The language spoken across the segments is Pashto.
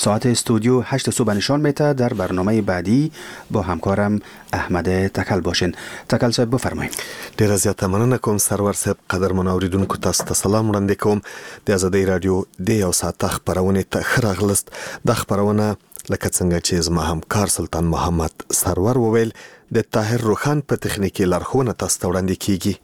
ساعت استودیو 8 صبح نشان میده. در برنامه بعدی با همکارم احمد تکل باشین. تکل صاحب بفرمایید. ډیره زیاته مننه کوم سرور صاحب. قدرمن اوریدونکو تاسو ته سلام وړاندې کوم. د آزادۍ رادیو د یو ساعت خبرونه ته ښه راغلاست. د خبرونه لکه څنګه چې زما همکار سلطان محمد سرور وویل، د طاهر روخان په تخنیکی لارښوونه تاسو ته وړاندې کیږي.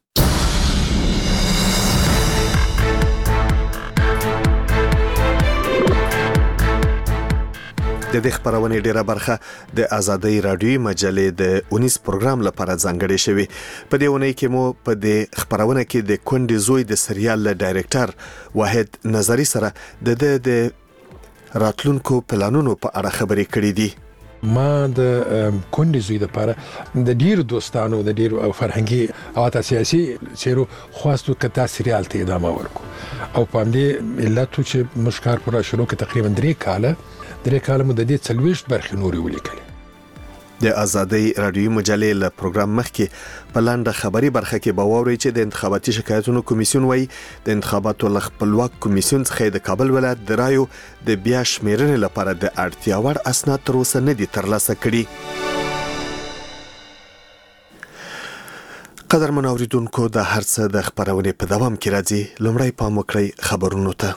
د دې خبرونه ډیره برخه د آزادۍ رادیو مجلې د 19 پروګرام لپاره ځانګړې شوی. په دې ونې کې مو په دې خبرونه کې د کونډې زوی د سریال ډایرکټر واحد نظری سره د راتلونکو پلانونو په اړه خبرې کړې دي. ما د کونډې زوی لپاره د ډیرو دوستانو د ډیرو فرهنګي او سیاسي چیرو خواستو کته سریال ته ادامه ورکو او په دې علت چې مشکار پر شروع کې تقریبا 3 کاله مو د دې 40 برخې نورې ولیکل. د آزادۍ رادیو مجلې له پروګرام مخکې په لاندې خبري برخه کې باوري چې د انتخاباتي شکایتونو کمیسیون وایي د انتخاباتو خپلواک کمیسیون څخه د کابل ولایت د رایو د بیا شمیرنې لپاره د اړتیا وړ اسناد تر اوسه نه دي ترلاسه کړي. قدرمن اوریدونکو د هر څه د خبرونې په دوام کې راځي. لومړی پام وکړئ خبرونو ته.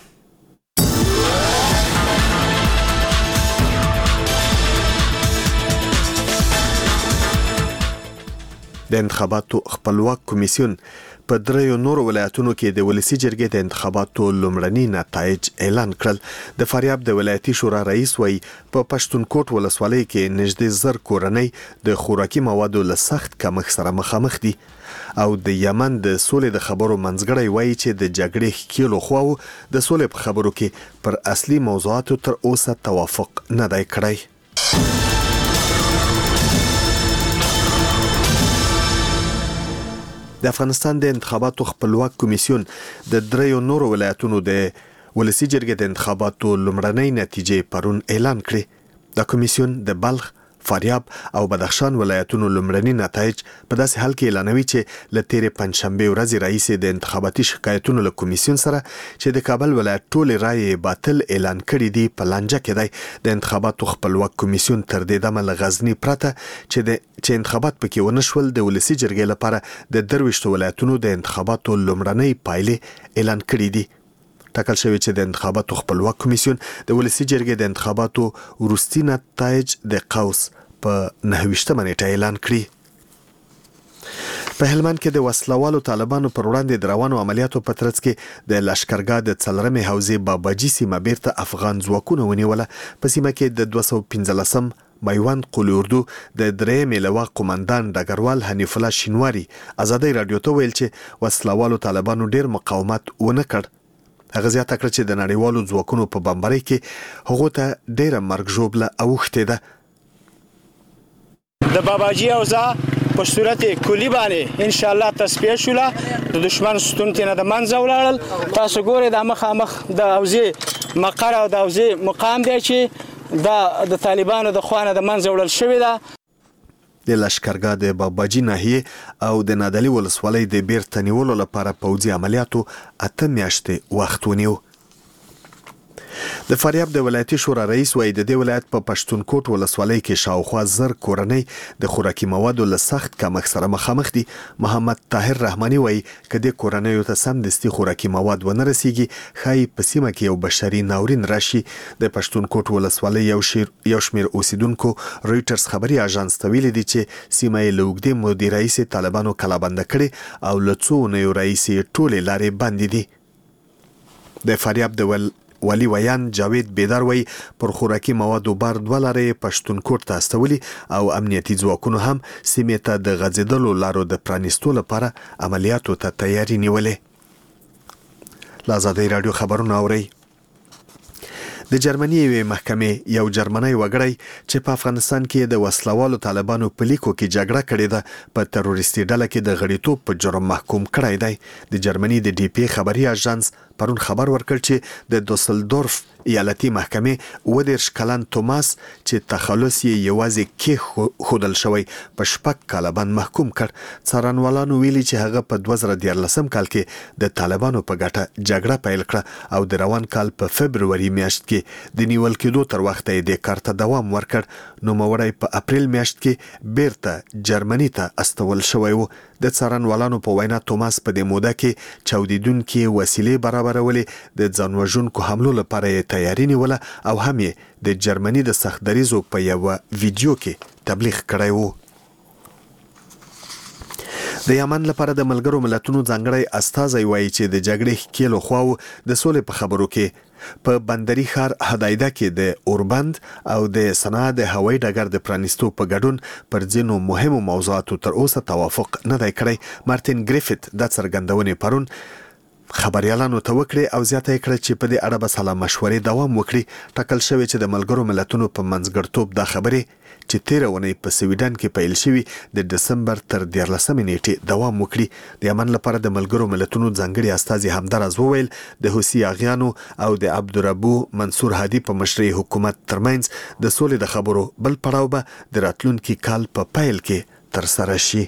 د انتخاباتو خپلواک کمیسیون په 3 نورو ولایتونو کې د ولسی جرګې د انتخاباتو لومړني نتایج اعلان کړل. د فاریاب د ولایتي شورا رئیس وایي په پښتونکوټ ولسوالۍ کې نږدې 1000 کورنۍ د خوراکي موادو له سخت کمښت سره مخامخ دي او د یمن د سولې د خبرو منځګړی وایي چې د جګړې ښکیلو خواو د سولې په خبرو کې پر اصلي موضوعاتو تر اوسه توافق نه دی کړی. د افغانستان د انتخاباتو خپلواک کمیسیون د 3 نورو ولایتونو د ولسی جرګې د انتخاباتو لومړنۍ نتیجې پرون اعلان کړې. د کمیسیون د بلخ، فاریاب او بدخشان ولایتونو لومړني نتایج په داسې حال کې اعلانوي چې له تیرې پنځشنبه ورځې راهیسې د انتخاباتي شکایتونو له کمیسیون سره چې د کابل ولایت ټول رایې باطل اعلان کړي دي په لانجه کې دی. د انتخاباتو خپلواک کمیسیون تر دې دمه له غزنی پرته چې انتخابات پکې ونشول د ولسی جرګې لپاره د 23 ولایتونو د انتخاباتو لومړنۍ پایلې اعلان کړي دي. ټاکل شوی چې د انتخاباتو خپلواک کمیسیون د ولسی جرګې د انتخاباتو وروستي نتایج د قوس په 29 نیټه اعلان کړي. په هلمند کې د وسلوالو طالبانو پر وړاندې د روانو عملیاتو په ترڅ کې د لشکرګاه د څلرمې حوزې باباجي سیمه بیرته افغان ځواکونو ونیوله. په سیمه کې د 215 میوند قول اردو د 3 لواء قومندان ډګروال حنیف الله شینواری آزادۍ رادیو ته ویل چې وسلوالو طالبانو ډیر مقاومت ونه کړ. هغه زیاته کړ چې د نړیوالو ځواکونو په بمبارۍ کې هغه ته ډیره مرګ ژوبله اوښتې ده. د باباجي اوزا په صورت کلی باندې ان شاء الله تصفیه شوله. د دشمن ستون تنه د منځ ولاړل. تاسو ګورئ د مخامخ د اوزې مقر او د اوزې مقام دی چې د طالبانو د خوانه د منځ وړل شوی ده. د لشکرګاه د باباجي ناحیه او د نادعلي ولسوالۍ د بیرته نیولو لپاره پوځي عملیاتو 8 میاشتې وخت ونیو. د فاریاب د ولایتي شورا رئیس وایي د دې ولایت په پښتونکوټ ولسوالۍ کې شاوخوا 1000 کورنۍ د خوراکي موادو له سخت کمښت سره مخامخ دي. محمد طاهر رحماني وایي کله کورنۍ ته سمدستي خوراکي مواد ونه رسیږي خای په سیمه کې یو بشري ناورین راشي. د پښتونکوټ ولسوالۍ یو شمیر اوسیدونکو رويټرز خبري اژانس ته ویلي دي چې سیمه یې له اوږدې مودې راهیسې طالبانو کلابند کړي او له څو اونیو راهیسې ټولې لارې بندې دي. د فاریاب د ولی ویان جاوید بیدار وی پر خوراکي موادو بار 2 لارې پښتونکوټ ته استولي او امنیتي ځواکونو هم سیمې ته د غځېدلو لارو د پرانیستو لپاره عملیاتو ته تیاری نیولې. آزادۍ رادیو خبرونه اوري. د جرمني یوې محکمې یو جرمنی وګړی چې په افغانستان کې د وسلوالو طالبانو په لیکو کې جګړه کړې ده په تروریستي ډله کې د غړیتوب په جرم محکوم کړی دی. د جرمني د ډي پی خبري اژانس پرون خبر ورکړ چې د دوسلدورف ایالتي محکمې 19 کلن توماس چې تخلص یې یوازې کې خودل شوی په 6 کاله باندې محکوم کړ. څارنوالانو ویلي چې هغه په 2014 کال کې د طالبانو په ګټه جګړه پیل کړه او د روان کال په فبرवरी میاشت کې د نیول کېدو تر وخته یې د کار ته دوام ورکړ. نو مورای په اپریل میاشت کې بیرته جرمني ته استول شوی و. د څارنوالانو په وینا توماس په دې موده کې چاودیدونکي وسیلې برابرولې، د ځانوژونکو حملو لپاره یې تیاری نیوله او هم یې د جرمني د سخت دریزو په یو ویډیو کې تبلیغ کړی و. د یمن لپاره د ملګرو ملتونو ځانګړی استازی وایي چې د جګړې ښکېلو خواو د سولې په خبرو کې په بندري ښار هدایده کې د اوربند او د صنعا د هوایي ډګر د پرانیستو په ګډون پر ځینو مهمو موضوعاتو تر اوسه توافق نه دی کړی. مارټین ګریفت د څرګندونې پرون خبريالانو ته وکړي او زیاته کړه چې په دې اړه به سلا مشورې دوام وکړي. ټاکل شوی چې د ملګرو ملتونو په منځګړتوب د خبرې چې 13 ونې په سویډن کې پیل شوی د دسمبر تر 14 نیټې دوام وکړي. د یمن لپاره د ملګرو ملتونو ځانګړي استازي همدارز وویل د حوثي اغیانو او د عبدالربو منصور هادي په مشرۍ حکومت ترمنځ د سولې د خبرو بل پړاو به د راتلونکي کال په پیل کې تر سره شي.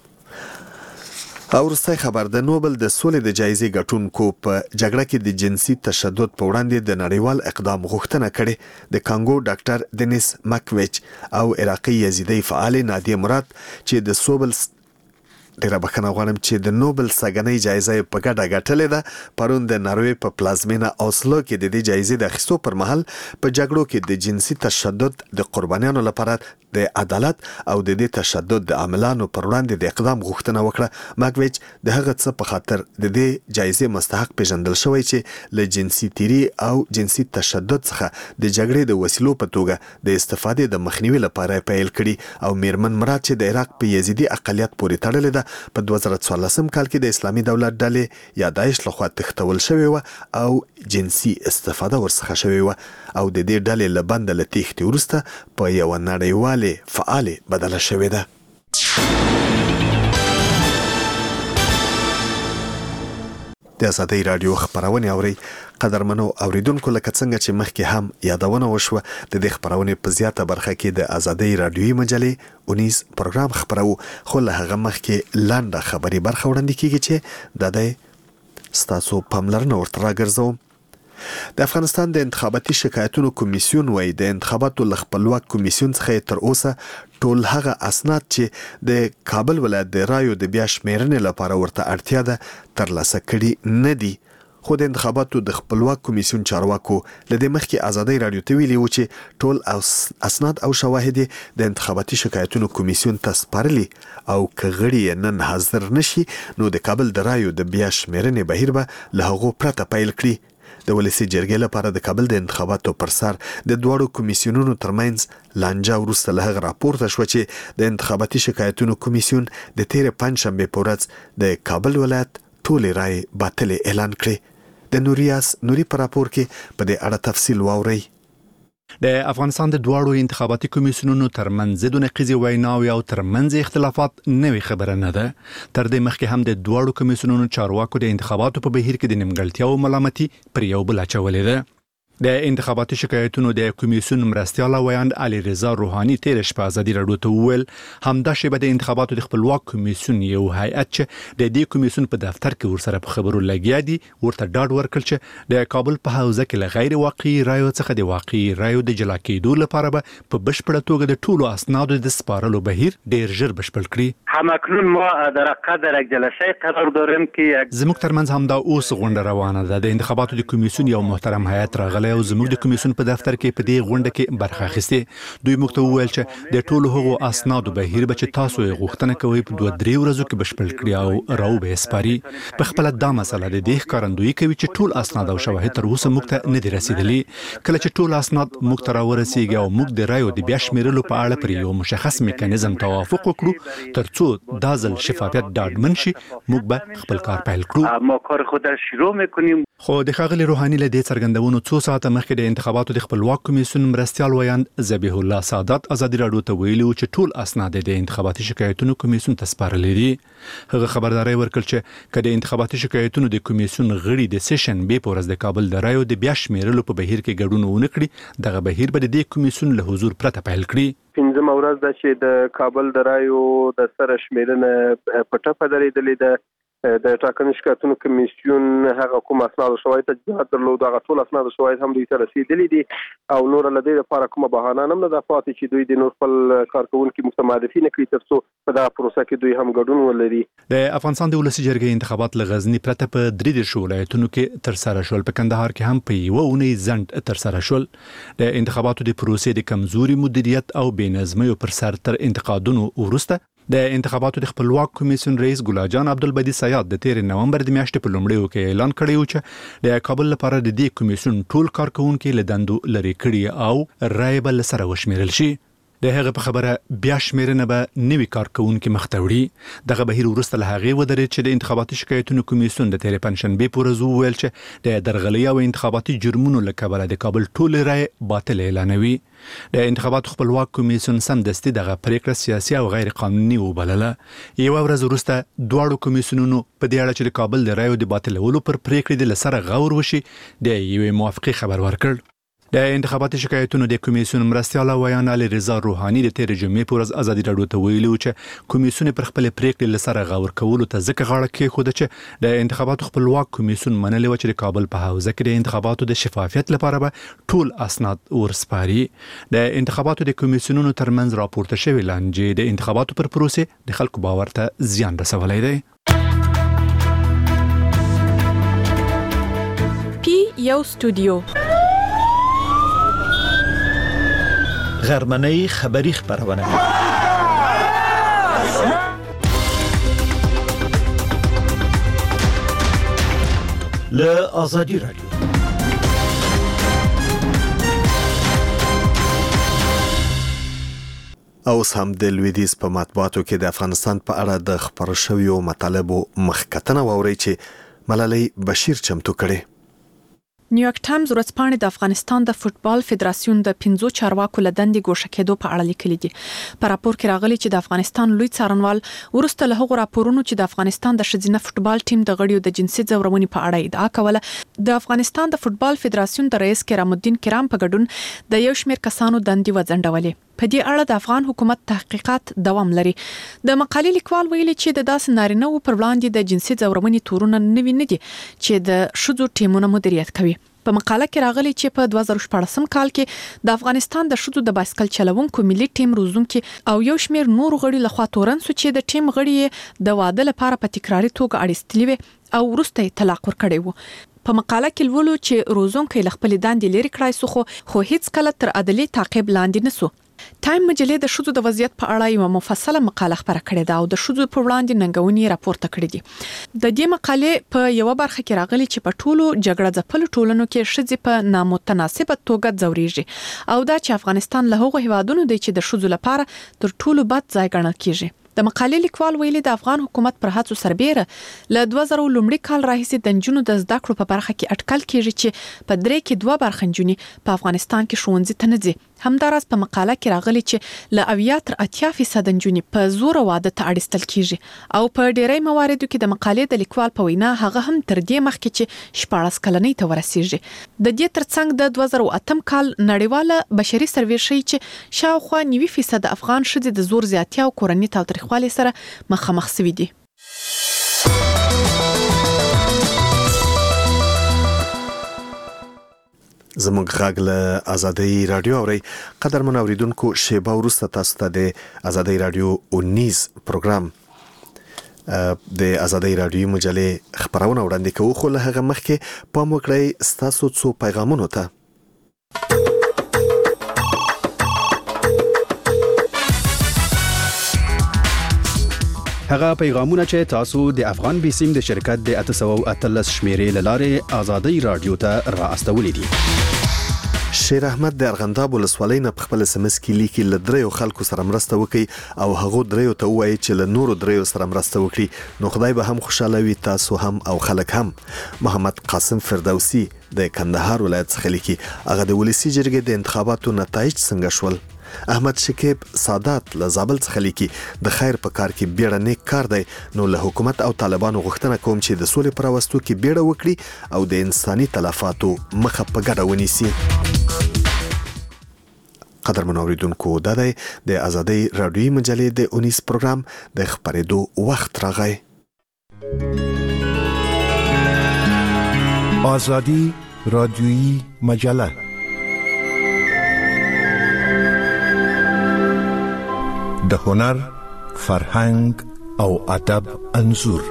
او وروستی خبر د نوبل د سولې د جایزې ګټونکو په جګړه کې د جنسي تشدد په وړاندې د نړیوال اقدام غوښتنه کړې. د کانګو ډاکټر دنیس ماکویچ او عراقي یزیدي فعال نادیه مراد چې د سوبل ډیره بخښنه غواړم چې د نوبل سګنۍ جایزه په ګډه ګټلې ده. پرون د ناروې په پلازمینه اوسلو کې د دې جایزې د اخیستو پر مهال په جګړو کې د جنسي تشدد د قربانیانو لپاره د عدالت او د دې تشدد د عاملانو پر وړاندې د اقدام غوښتنه وکړه. ماکویچ د هغه څه په خاطر د دې جایزې مستحق پیژندل شوی چې له جنسي تیری او جنسي تشدد څخه د جګړې د وسیلو په توګه د استفادې د مخنیوي لپاره پیل کړي. او میرمن مراد چې د عراق په یزیدي اقلیت پورې تړلې ده په 2014 کال کې د اسلامي دولت ډلې یا داعش لخوا تښتول شوی و او جنسي استفاده ورڅخه شوی و او د دې ډلې له بنده له تېښتې وروسته په یو نړیوال فعال بدله شوې ده. د ازادۍ رادیو خبرونه اوري. قدرمنو اوریدونکو لکه څنګه چې مخکې هم یادونه وشوه د دې خبرونه په زیاته برخه کې د ازادۍ رادیوي مجلې 19 پروګرام خبرو، خو له هغه مخکې لاندې خبري برخه وړاندې کیږي چې د دې ستاسو پاملرنه ورته راګرځوم. د افغانستان د انتخاباتي شکایتونو کمیسیون وایي د انتخاباتو له خپلواک کمیسیون څخه تر اوسه ټول هغه اسناد چې د کابل ولایت د رایو د بیا شمیرنې لپاره ورته اړتیا ده ترلاسه کړي نه دي. خو د انتخاباتو د خپلواک کمیسیون چارواکو لدې مخکې ازادۍ رادیو ته ویلي و چې ټول اسناد او شواهد د انتخاباتي شکایتونو کمیسیون ته سپارلي او که غړي نن حاضر نشي نو د کابل د رایو د بیا شمیرنې بهیر به له هغو پرته پیل کړي. د ولسی جرګې لپاره د کابل د انتخاباتو پر سر د دواړو کمیسیونونو ترمنځ لانجه وروسته له هغه راپورته شو چې د انتخاباتي شکایتونو کمیسیون د تیر پنځشنبه په ورځ د کابل ولایت ټولې رایې باطلې اعلان کړې. د نوري په راپور کې په دې اړه تفصیل واورئ. د افغانستان د دواړو انتخاباتي کمیسیونونو ترمنځ د نقیزي ویناوي او ترمنځ اختلافات نوې خبره نه ده. تر دې مخکې هم د دواړو کمیسیونونو چارواکو د انتخاباتو په بهیر کې د نیمګړتیا او ملامتي پر یو بل اچولې ده. د انتخاباتي شکایتونو د کمیسیون مرستیال ویاند علي رضا روحاني تیر شپه ازادي رادیو ته وویل همدا شی به د انتخاباتو د خپلواک کمیسیون یو هیئت چې د دې کمیسیون په دفتر کې ورسره په خبرو لګیا دي ورته ډاډ ورکړ چې د کابل په حوزه کې له غیر واقعي رایو څخه د واقعي رایو د جلا کېدو لپاره به په بشپړه توګه د ټولو اسنادو د سپارلو بهیر ډیر ژر بشپړ کړي. همکنون ما در قدر یک جلسه قرار داریم که زموږ ترمنځ همدا اوس غونډه روانه ده. د انتخاباتو د کمیسیون یو محترم هیئت راغلی او زموږ د کمیسیون په دفتر کې په دې غونډه کې برخه اخیسته. دوی موږ ته وویل چې د ټولو هغو اسنادو بهیر به چې تاسو یې غوښتنه کوئ په 2-3 ورځو کې بشپړ کړي او راو به سپاري. په خپل دا مسله د دې ښکارندویي کوي چې ټول اسناد او شواهد تر اوسه موږ ته نه دي رسیدلي. کله چې ټول اسناد موږ ته راورسیږي او موږ د رایو د بیا شمیرلو په اړه پر یو مشخص میکانیزم توافق وکړو ترڅو دا ځل شفافیت ډاډمن شي موږ به خپل کار پیل کړو. ما کار خود را شروع میکنیم. خو د ښاغلي روحاني له دې څرګندونو څو ساعته مخکې د انتخاباتو د خپلواک کمیسیون مرستیال ویاند ذبیح الله سعادت ازادي راډیو ته ویلي و چې ټول اسناد د انتخاباتي شکایتونو کمیسیون ته سپارلي دي. هغه خبرداري ورکړ چې کله انتخاباتي شکایتونو د کمیسیون غړي د سیشن به پورز د کابل د رایو د بیا شمیرلو په بهیر کې ګډون ونه کړي، دغه بهیر به د کمیسیون له حضور پرته پیل کړي. پنځم ورځ د چې د کابل د رایو د سره شمیرنه په ټپه درېدلې ده. د ټاکنې شکایتونو کمیسیون هغه کوم اسناد شواهد ته درلود، هغه ټول اسناد شواهد هم دوی ته رسیدلي دي او نور له دې لپاره کومه بهانه نه ده پاتې چې دوی د نور خپل کارکونکو متمادفي نه کړي ترڅو په دغه پروسه کې دوی هم ګډون ولري. د افغانستان د ولسی جرګې انتخابات له غزنی پرته په 3 ولایتونو کې تر سره شول. په کندهار کې هم په یو اونۍ ځنډ تر سره شول. د انتخاباتو د پروسې د کمزوري مدیریت او بېنظمۍ پر سر تر انتقادونو وروسته د انتخاباتو د خپلواک کمیسیون رئیس ګلاجان عبدالبدی سیاد د 13 نومبر د میاشتې په لومړیو کې اعلان کړی و چې د کابل لپاره د دې کمیسیون ټول کارکونکو له دندو لري کړي او رای به سره وشمیرل شي. د هغه په خبره بیا شمیرنه به نوي کارکونکو مخ ته وړي. دغه بهیر وروسته له هغه ودرېد چې د انتخاباتي شکایتونو کمیسیون د 13 پنځشنبه پورز وویل چې د درغلي او انتخاباتي جرمونو له کبله د کابل ټول رای باطل اعلانوي. د انتخاباتو خپلواک کمیسیون سمدستي دغه پریکړه سیاسي او غیر قانوني وبلله. یو ورځ وروسته دواړو کمیسیونونو په دې اړه چې د کابل د رایو د باطلولو پر پریکړې د لسره غور وشي د یوې موافقه خبر ورکړ. د انتخاباتي شکایتونو د کمیسیون مرستیال ویان علي رضا روحاني د 13 جمعې پورز ازادي راډیو ته ویلي چې کمیسیون پر خپل پریکړې لسره غور کولو ته ځکه غاړه کېښوده چې د انتخاباتو خپلواک کمیسیون منلې و چې د کابل په حوزه کې د انتخاباتو د شفافیت لپاره به ټول اسناد ورسپاري. د انتخاباتو د کمیسیونونو ترمنځ راپورته شوی لانجې د انتخاباتو پر پروسې د خلکو باور ته زیان رسولی دی. پی یو استودیو غرمنۍ خبری خبرونه له آزادی رادیو. اوس هم د لویدیز په مطبوعاتو کې د افغانستان په اړه د خبرو شویو مطالبو مخکتنه واوري چې ملالۍ بشیر چمتو کړي. نیویارک ټایمز ورځپاڼې د افغانستان د فوتبال فدراسیون د 15 چارواکو له دندې ګوښه کېدو په اړه لیکلي دي. په راپور کې راغلي چې د افغانستان لوی څارنوال ورسته له هغو راپورونو چې د افغانستان د ښځینه فوتبال ټیم د غړیو د جنسي ځورونې په اړه ادعا کوله، د افغانستان د فوتبال فدراسیون د رئیس کرام الدین کرام په ګډون د یو شمېر کسانو دندې وځنډولې. په دې اړه د افغان حکومت تحقیقات دوام لري. د مقالې لیکوال ویلي چې د داسې نارینه‌وو پر وړاندې د جنسي ځورونې تورونه نوي نه دي چې د ښځو ټیمونه مدیریت کوي. په مقاله کې راغلي چې په 2014 کال کې د افغانستان د ښځو د بایسکل چلوونکو ملي ټیم روزونکو او یو شمېر نور غړي لخوا تورن سو چې د ټیم غړي د واده لپاره په تکراري توګه اړیستلي وي او وروسته طلاق ورکړي وو. په مقاله کې لولو چې روزونکو له خپل دندې لري کړای خو هیڅ کله تر عدالي تعقیب لاندې نسو. ټایم مجلې د ښځو د وضعیت په اړه یو مفصله مقاله خبره کړې ده او د ښځو په وړاندې ننګونې راپورته کړې دي. د دې مقالې په یو برخه کې راغلي چې په ټولو جګړه ځپلو ټولنو کې ښځې په نامتناسبه توګه ځوريږي او دا چې افغانستان له هغو هیوادونو دی چې د ښځو لپاره تر ټولو بد ځای ګڼل کیږي. د مقالې لیکوال ویلي د افغان حکومت پر هڅو سربېره له 2000 لومړي کال راهیسې د نجونو د زده کړو په برخه کې اټکل کیږي چې په 3 کې 2 برخه نجونې په افغانستان کې ښوونځي ته نه ځي. همداراز په مقاله کې راغلي چې له 80 تر 80% نجونې په زور واده ته اړیستل کیږي او په ډېری مواردو کې د مقالې د لیکوال په وینا هغه هم تر دې مخکې چې 14 کلنۍ ته ورسیږي. د دې ترڅنګ د 2008 کال نړیواله بشري سروې ښیي چې شاوخوا 90% افغان ښځې د زور زیاتیا او کورنۍ تاوتریخوالي سره مخامخ شوي دي. زموږ غږ له آزادۍ رادیو اوري. قدرمن اوریدونکو، شیبه وروسته تاسو ته د آزادۍ رادیو 19 پروګرام د آزادۍ رادیو مجلې خبرونه وړاندې کوو، خو له هغه مخکې پام وکړئ ستاسو څو پیغامونو ته. هغه پیغامونه چې تاسو د افغان بیسیم د شرکت د 813 شمیرې لاره آزادۍ رادیو ته را استولې دي. شیر احمد د ارغنداب ولسوالۍ نه خپل SMS کې لیکي لدریو خلکو سره مرسته وکړي او هغه دریو ته وایي چې له نورو دریو سره مرسته وکړي نو خدای به هم خوشاله وي تاسو هم او خلک هم. محمد قاسم فردوسی د کندهار ولایت څخه لیکي هغه د ولسی جرګې د انتخاباتو نتایج څنګه شول. احمد شکیب سادات له زابل څخه لیکي د خیر په کار کې بیړه نیک کار دی نو له حکومت او طالبانو غوښتنه کوم چې د سولې پر واستو کې بیړه وکړي او د انساني تلفاتو مخه په ګډه ونیسي. قدرمن اوریدونکو دا دی د آزادۍ رادیوي مجلې د 19 پروګرام د خبرېدو وخت راغی. آزادی رادیویی مجله د هنر، فرهنګ او ادب انځور.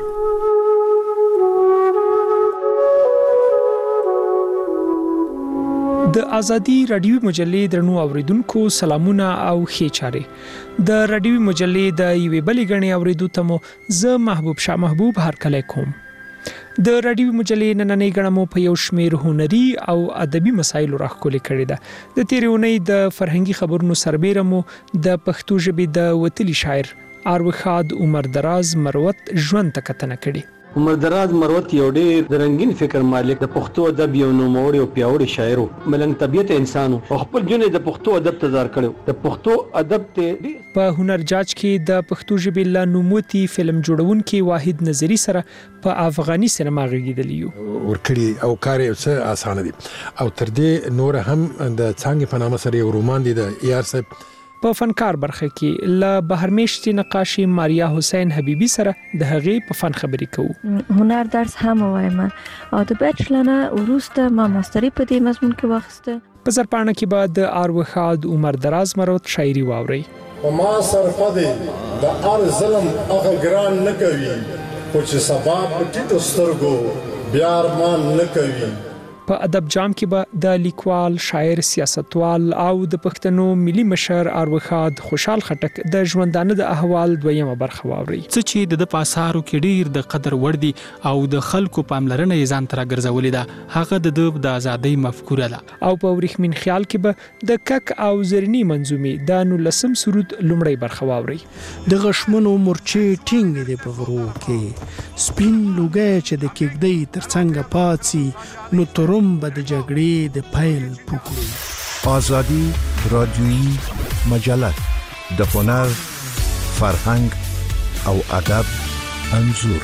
د آزادی رادیوي مجلې درنو اوریدونکو سلامونه او ښه چاره. د رادیوي مجلې د یوې بلې غړي اوریدو ته مو زه محبوب شاه محبوب هرکلی کوم. د رادیوي مجلې نننۍ غړي مو په یو شمېر هنري او ادبي مسایلو راخولې کړې ده. د تیرې اونۍ د فرهنګي خبرونو سربېره مو د پښتو ژبې د وتلي شاعر اروخاد عمر دراز مروت ژوند ته کتنه کړې. عمر دراز مروت یو ډېر د رنگین فکر مالک د پښتو ادب یو نوموړی او پیاوړی شاعر و. ملنګ طبیعت انسان او خپل ژوند د پښتو ادب ته ځار کړو. د پښتو ادب ته په هنر جاج کې د پښتو ژبې له نوموتي فلم جوړونکي واحد نظری سره په افغاني سینما غږیدلی یو. ورکړي او کار یې څه اسانه دي او تر دې نور هم د څنګه په نامه سره یو رومان دی د یار صاحب. په فنکار برخه کې له بهرمېشتي نقاشي ماریا حسین حبیبی سره د هغې په فن خبرې کوو. هنر درس هم وایم او د بیچلر نه وروسته ما ماستری په دې مضمون کې واخیسته. په زرپاڼه کې بعد د اروخاد عمر دراز مروت شاعري واوري. ما سرپه دی د ار ظلم هغه ګران نه کوي خو چې سبب ټیټو سترګو بیا ارمان نه کوي. په ادب جام کې به د لیکوال، شاعر، سیاستوال او د پښتنو ملي مشر اروخاد خوشحال خټک د ژوندانه د احوال دویمه برخه واوري. څه چې د پاسارو کې ډیر د قدر وړ دي او د خلکو پاملرنه یې ځان تر ګرځولې ده هغه د ازادۍ مفکوره ده. او په ورېښمین خیال کې به د کک او زرنی منظومې د 19 سرود لومړی برخه واوري. د غشمنو مورچې ټینګ دي په غرو کې سپین لوګي چې د کېږدۍ ترڅنګ پاتې نو تروم به د جګړې د پیل پوکړي. آزادی رادیویی مجله د هنر، فرهنګ او ادب انځور.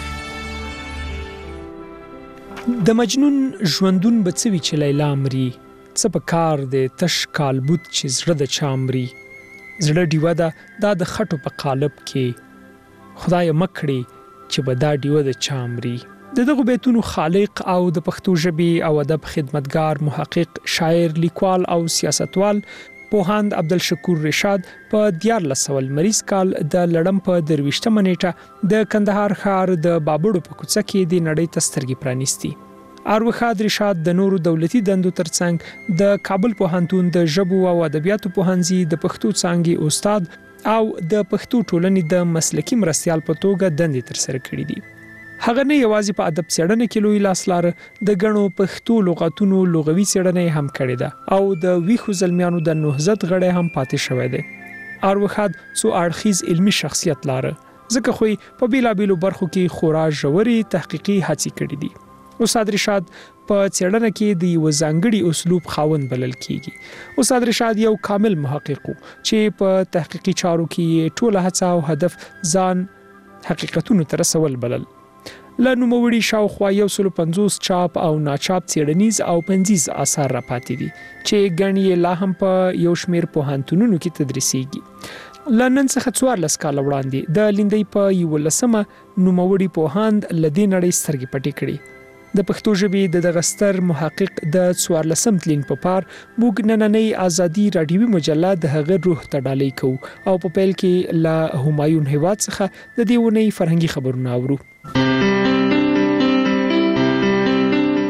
د مجنون ژوندون به څه وي چې لیلا مري څه په کار دی تش کالبوت چې زړه د چا مري. زړه ډیوه ده دا د خټو په قالب کې خدای مکړي چې به دا ډیوه د چا مري. د دغه بیتونو خالق او د پښتو ژبې او ادب خدمتګار، محقق، شاعر، لیکوال او سیاستوال پوهاند عبدالشکور رشاد په 1400 مریض کال د لړم په 23 نیټه د کندهار ښار د بابړو په کوڅه کې د نړۍ ته سترګې پرانیستي. اروخاد رشاد د نورو دولتي دندو ترڅنګ د کابل پوهنتون د ژبو او ادبیاتو پوهنځي د پښتو څانګې استاد او د پښتو ټولنې د مسلکي مرستیال په توګه دندې ترسره کړې دي. هغه نه یوازې په ادب څېړنه کې لوی لاس لاره د غنو پښتو لغاتونو لغوي څېړنه هم کړې ده او د ویښو زلمیانو د نهضت غړی هم پاتې شوی دی. اروخاد سو اړخیز علمي شخصیت لاره ځکه خو په بیلابیلو برخو کې خورا ژورې تحقیقي هڅې کړې دي. استاد رشاد په څېړنه کې د یو ځانګړي اسلوب خاوند بلل کیږي. استاد رشاد یو کامل محقق چې په تحقیقي چارو کې ټول هڅه او هدف ځان حقیقتونو ته رسول بلل. له نوموړي شاوخوا 150 چاپ او ناچاپ څېړنیز او پنځیز آثار را پاتې دي چې ګڼې لا هم په یو شمېر پوهنتونونو کې تدریسیږي. له نن څخه 14 کاله وړاندې د لیندۍ په 11مه نوموړي پوهاند له دې نړۍ سترګې پټې کړې. د پښتو ژبې د دغه ستر محقق د 14 تلین په پار موږ نننۍ آزادي رادیوي مجله د هغه روح ته ډالۍ کوو او په پیل کې له همایون هیواد څخه د دې ونې فرهنګي خبرونه اورو.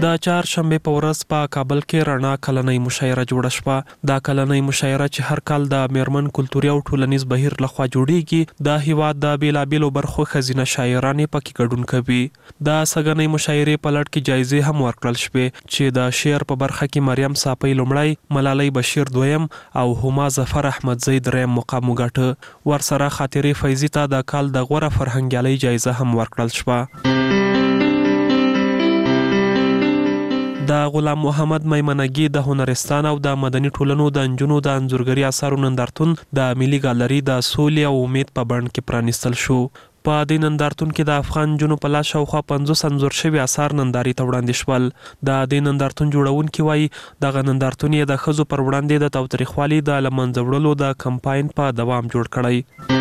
د چهارشنبه په ورځ په کابل کې رڼا کلنۍ مشاعره جوړه شوه. دا کلنۍ مشاعره چې هر کال د میرمن کلتوري او ټولنیز بهیر لخوا جوړیږي د هیواد د بیلابیلو برخو ښځینه شاعرانې پکې ګډون کوي. د سږنۍ مشاعرې په لړ کې جایزې هم ورکړل شوې چې د شعر په برخه کې مریم صافی لومړی، ملالۍ بشیر دویم او هما ظفر احمدزی دریم مقام وګاټه. ورسره خاطرې فیضي ته د کال د غوره فرهنګیالۍ جایزه هم ورکړل شوه. د غلام محمد میمنګي د هنرستان او د مدني ټولنو د نجونو د انځورګري اثارو نندارتون د ملي ګالري د سولې او امید په بڼ کې پرانیستل شو. په دې نندارتون کې د افغان نجونو په لاس شاوخوا 50 انځور شوي اثار ننداري ته وړاندې شول. د دې نندارتون جوړونکي وایي دغه نندارتون یې د ښځو پر وړاندې د تاوتریخوالي د له منځه وړلو د کمپاین په دوام جوړ کړی.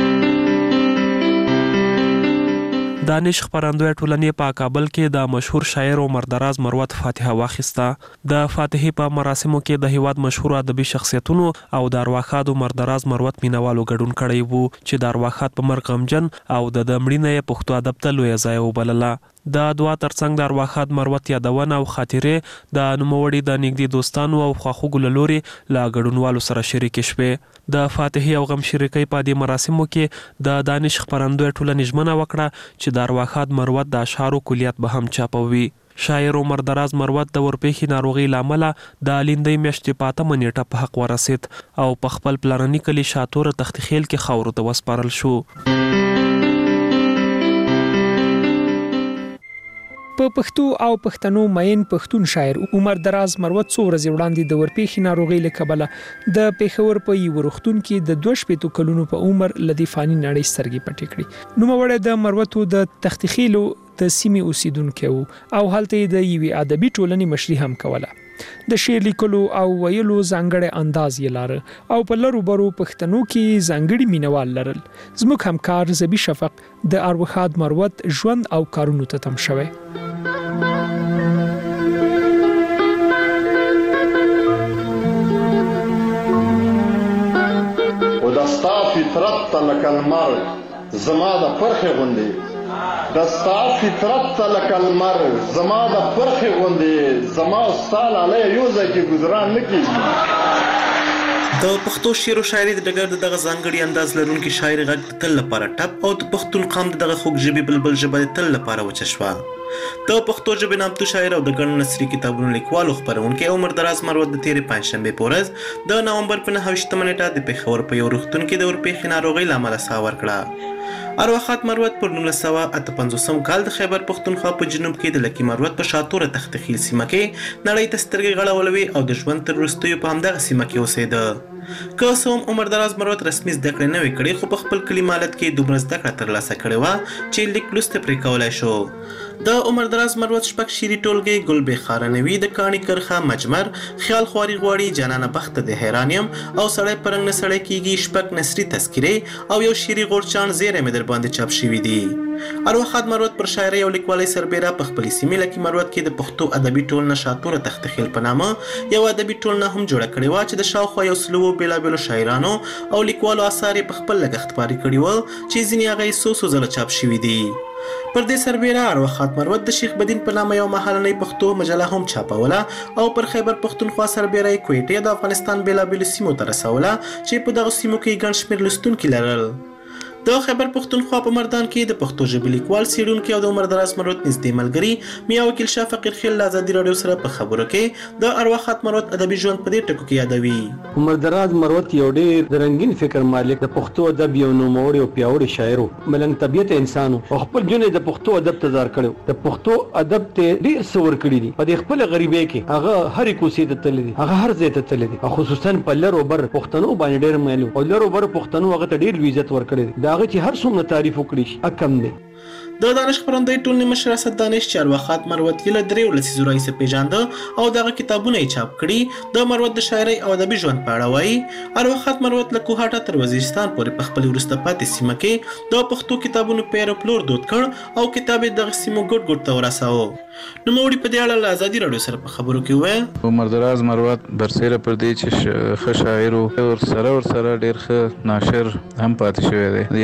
دانش خپرندوی ټولنې په کابل کې د مشهور شاعر عمر دراز مروت فاتحه واخیسته. د فاتحې په مراسمو کې د هیواد مشهور ادبي شخصیتونو او د ارواښاد عمر دراز مروت مینوالو ګډون کړی وو چې د ارواښاد په مرګ غمجن او د مړینې یې پښتو ادب ته لویه ځای وبلله. د دعا ترڅنګ د ارواښاد مروت یادونه او خاطرې د نوموړي د نږدې دوستانو او خواخوږو له لوري له ګډونوالو سره شریکې شوې. د فاتحې او غم شریکۍ په دې مراسمو کې د دانش خپرندوی ټولنې ژمنه وکړه چې د ارواښاد مروت د اشعارو کلیات به هم چاپوي. شاعر عمر دراز مروت د ورپېښې ناروغۍ له امله د لیندۍ میاشتې په 8 نیټه په حق ورسید او په خپل پلرني کلي شاتوره تختخیل کې خاورو ته وسپارل شو. په پښتو او پښتنو مین پښتون شاعر عمر دراز مروت څو ورځې وړاندې د ورپېښې ناروغۍ له کبله د پېښور په یو روغتون کې د 22 کلونو په عمر لدی فانی نړۍ سترګې پټې کړې. نوموړی د مروتو د تختخیلو د سیمې اوسیدونکی وو او هلته د یوې ادبي ټولنې مشري هم کوله. د شعر لیکلو او ویلو ځانګړی انداز یې لاره او په لرو برو پښتنو کې ځانګړي مینوال لرل. زموږ همکار زبی شفق د ارواښاد مروت ژوند او کارونو ته تم شوی. و د ستا فطرت ته لکه لمر زما د پرخې غوندې، د ستا فطرت ته لکه لمر زما د پرخې غوندې، زما او ستا لالی یو ځای کې ګذران نه کېږي. د پښتو شعر او شاعري د ډګر د دغه ځانګړي انداز لرونکي شاعر غږ د تل لپاره ټپ او د پښتون قام د دغه خوږ ژبې بلبل ژبه د تل لپاره وچه شوه. د پښتو ژبې نامتو شاعر او د ګڼ نثري کتابونو لیکوال او خپرونکی عمر دراز مروت د تېرې پنجشنبې په ورځ د نومبر په 29 نیټه د پېښور په یو روغتون کې د ورپېښې ناروغۍ له امله ساه ورکړه. ارواښاد مروت پر 1958 کال د خیبر پښتونخوا په جنوب کې د لکي مروت په شاتوره تختخیل سیمه کې نړۍ ته سترګې غړولې او د ژوند تر وروستیو په همدغه سیمه کې اوسېده. که څه هم عمر دراز مروت رسمي زده کړې نه وې کړې خو په خپل کلي مالت کې دومره زده کړه ترلاسه کړې وه چې لیک لوست یې پرې کولی شو. د عمر دراز مروت شپږ شعري ټولګې ګل بېخارنوي، د کاڼي کرښه، مجمر، خیال خواري غواړي، جانانه بخته د حیرانیم او سړی په رنګ نه سړی کېږي، شپږ نثري تذکرې او یو شعري غورچاڼ زیری مې در باندې چاپ شوي دي. ارواښاد مروت پر شاعرۍ او لیکوالۍ سربیره په خپلې سیمې لکي مروت کې د پښتو ادبي ټولنه شاتوره تختخیل په نامه یو ادبي ټولنه هم جوړه کړې وه چې د شاوخوا 100 بېلابېلو شاعرانو او لیکوالو اثار یې په خپل لګښت پاري کړي ول چې ځینې هغه یې څو ځله چاپ شوي دي. پر دې سربیره ارواښاد مروت د شیخ بدین په نامه یو مهالنۍ پښتو مجله هم چاپوله او پر خیبر پښتونخوا سربیره یې کویټې د افغانستان بېلابېلو سیمو ته رسوله چې په دغو سیمو کې ګڼ شمېر لوستونکي لرل. د خیبر پښتونخوا په مردان کې د پښتو ژبې لیکوال، څېړونکی او د عمر دراز مروت نږدې ملګري میا وکیل شاه فقیر خیل له ازادي راډیو سره په خبرو کې د ارواښاد مروت ادبي ژوند په دې ټکو کې یادوي. عمر دراز مروت یو ډېر د رنګین فکر مالک، د پښتو ادب یو نوموړی او پیاوړی شاعر و، ملنګ طبیعت انسان او خپل ژوند د پښتو ادب ته ځار کړی. د پښتو ادب ته ډېر څه ورکړي دي. په دې خپل غریبۍ کې هغه هرې کوڅې ته تللی دی، هغه هر ځای ته تللی دی، خصوصا په لر او بر پښتنو باندې ډېر مایل او لر او بر پښتنو هغه ته ډېر لوی عزت ورکړی دی. د هغه چې هر څومره تعریف وکړي شي کم دی. د دانش خپرندوی ټولنې مشر اسد دانش چې ارواښاد مروت یې له 3 لسیزو راهیسې پېژانده او دغه کتابونه یې چاپ کړي د مروت د شاعرۍ او ادبي ژوند په اړه وایي. ارواښاد مروت له کوهاټه تر وزیرستان پورې په خپلې وروسته پاتې سیمه کې د پښتو کتابونو پیر او پلور دود کړ او کتاب یې دغه سیمو ګوټ ګوټ ته ورساوه. نوموړي په دې اړه له ازادي راډیو سره په خبرو کې وویل عمر دراز مروت برسېره پر دې چې ښه شاعر او سره ډېر ښه ناشر هم پاتې شوی دی.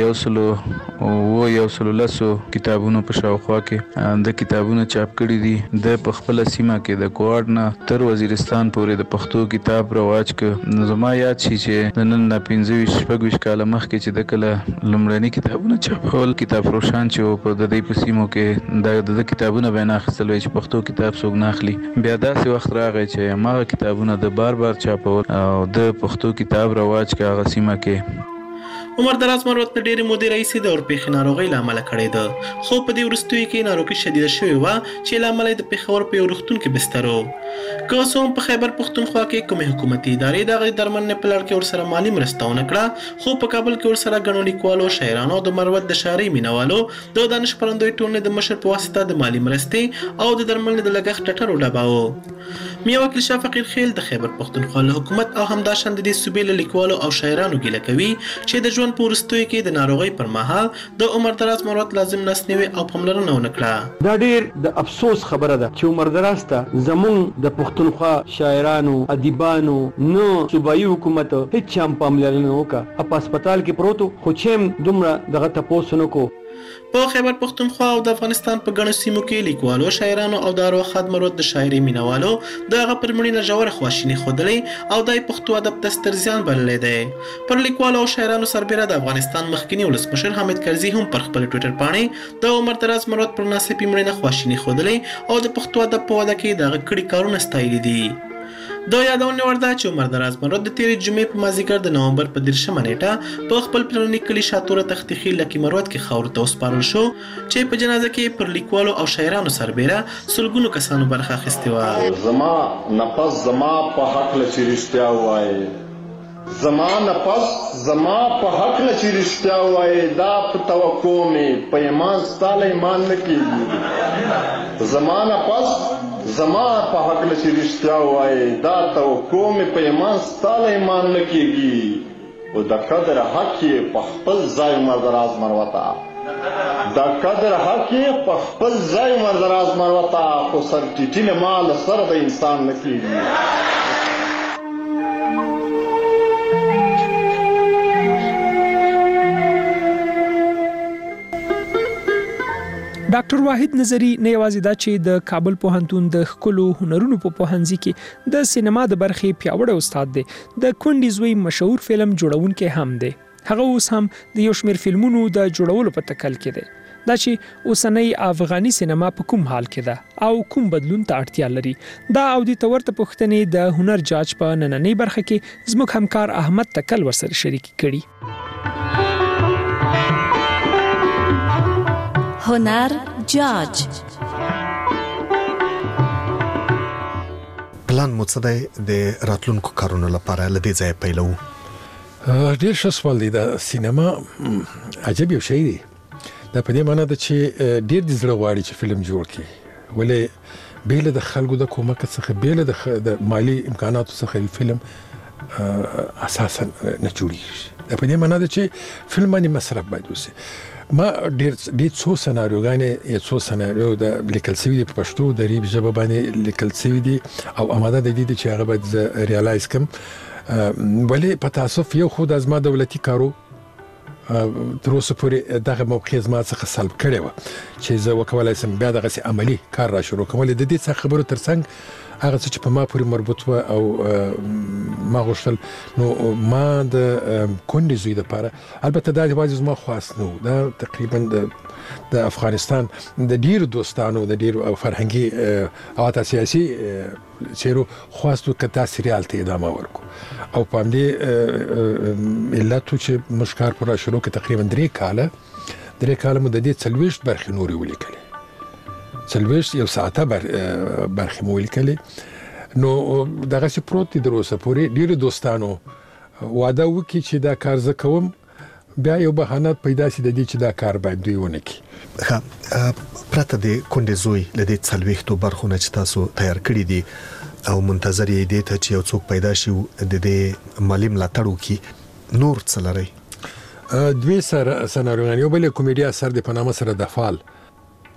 یو سلو لسو کتابونو په شاوخوا کې د کتابونو چاپ کړي دي. د په خپله سیمه کې د کوهاټ نه تر وزیرستان پورې د پښتو کتاب رواج کړ. نو زما یاد شي چې د نن نه 25-26 کاله مخکې چې د کله لومړني کتابونه چاپول کتاب فروشان چې په د دې په سیمو کې د کتابونه به نه اخیستل وی چې پښتو کتاب څوک نه اخلي. بیا داسې وخت راغی چې هماغه کتابونه د بار چاپول او د پښتو کتاب رواج کې هغه سیمه کې. عمر دراز مروت د ډېرې مودې راهیسې د اورپېښې ناروغۍ له امله کړی ده، خو په دې وروستیو کې ناروغي شدیده شوې وه چې له امله یې د پېښور په یو روغتون کې بستر و. که اوس هم په خیبر پښتونخوا کې کومې حکومتي ادارې د هغې درملنې په لړ کې ورسره مالي مرسته ونه کړه، خو په کابل کې ورسره ګڼو لیکوالو، شاعرانو او د مروت د شاعرۍ مینوالو د دانش خپرندوی ټولنې د مشر په واسطه د مالي مرستې او د درملنې د لګښت ټټر وډباوه. میا وکیل شاه فقیر خیل د خیبر پښتونخوا له حکومت او همداشان د دې صوبې له لیکوالو او شاعرانو ګیله کوي چې د ژوند په وروستیو کې د ناروغۍ پر مهال د عمر دراز مروت لازم ناسنیوي او پاملرنه ونه کړه. دا ډېر د افسوس خبره ده چې عمر دراز ته زمونږ د پښتونخوا شاعرانو، ادیبانو نو صوبایي حکومت هیڅ هم پاملرنه وکړه. په هسپتال کې پروت خو چې دومره دغه تپوس نه کو. په خیبر پښتونخوا او د افغانستان په ګڼو سیمو کې لیکوالو، شاعرانو او د ارواښاد مروت د شاعرۍ مینوالو د هغه پر مړینه ژوره خواشیني ښودلی او دا یې پښتو ادب ته ستر زیان بللی دی. پر لیکوالو او شاعرانو سربیره د افغانستان مخکینی ولسمشر حامد کرزي هم پر خپل ټویټر پاڼې د عمر دراز مروت پر ناڅاپي مړینه خواشیني ښودلی او د پښتو ادب په وده کې د هغه کړي کارونه ستایلي دي. د یادونې وړ ده چې عمر دراز مروت د تېرې جمعې په مازدیګر د نومبر په 30 نیټه په خپل پلرني کلي شاتوره تختخي لکي مروت کې خاورو ته وسپارل شو چې په جنازه کې پر لیکوالو او شاعرانو سربیره سلګونو کسانو برخه اخیستې وه. زما نفس زما په حقله چې رښتیا ووایې، زما نفس زما په حقله چې رښتیا ووایې، دا په توقع مې په ایمان ستا له ایمان نه کېږي. زما نفس زما په حقله چې رښتیا ووایې، دا توقع مې په ایمان ستا له ایمان نه کېږي. خو د قدر حق یې په خپل ځای عمر دراز مروته، د قدر حق یې په خپل ځای عمر دراز مروته، خو سر ټیټینې ما له سره د انسان نه کېږي. ډاکټر واحد نظری نه یوازې دا چې د کابل پوهنتون د ښکلو هنرونو په پوهنځي کې د سینما د برخې پیاوړی استاد دی، د کونډې زوی مشهور فلم جوړونکی هم دی. هغه اوس هم د یو شمېر فلمونو د جوړولو په تکل کې دی. دا چې اوسنۍ افغاني سینما په کوم حال کې ده او کوم بدلون ته اړتیا لري، دا او د تورته پوښتنې د هنر جاج په نننۍ برخه کې زموږ همکار احمد تکل ورسره شریک کړي. هنر جاج پلان مو څه دی د راتلونکو کارونو لپاره له دې ځایه پیلوو؟ ډېر ښه سوال دی. د سینما عجب یو شی دی. دا په دې معنی ده چې ډېر د زړه غواړي چې فلم جوړ کړي، ولې بې له د خلکو د کومک څخه، بې له د مالي امکاناتو څخه فلم اساسا نه جوړېږي. دا په دې معنی ده چې فلم باندې مصرف باید وشي. ما ډېر څو سناریو د لیکل شوي دي په پښتو د ریب ژبه باندې لیکل شوي دي او اماده د دې چې هغه باید زه ریالایز کړم، ولې په تاسف یو خو د زما دولتي کارو تر اوسه پورې دغه موقع زما څخه سلب کړې وه چې زه وکولی شم بیا دغسې عملي کار را شروع کړم. ولې د دې څخه خبرو تر څنګ هغه څه چې په ما پورې مربوط و او ما غوښتل نو ما د کونډې زوی دپاره، البته دا یوازې زما خواست نه و، دا تقریبا د افغانستان د ډېرو دوستانو د ډېرو فرهنګي او حتی سیاسي چیرو خواست و که دا سریال ته ادامه ورکړو او په همدې علت و چې موږ کار پر را شروع کړو. تقریبا 3 کاله مو د دې 40 برخې نورې ولیکلې، 40 یو ساعته برخې مو ولیکلې. نو دغسې پروت دي تر اوسه پورې. ډېرو دوستانو واده وکړي چې دا کار زه کوم، بیا یو بهانه پیدا شي د دې چې دا کار باید دوی ونه کړي. ښه، پرته د کونډې زوی له دې 40 برخو نه چې تاسو تیار کړي دي او منتظر یې دې ته چې یو څوک پیدا شي د دې مالي ملاتړ وکړي، نور څه لرئ؟ 2 سناریوګان، یو بل کومیډي اثر د په نامه سره د فال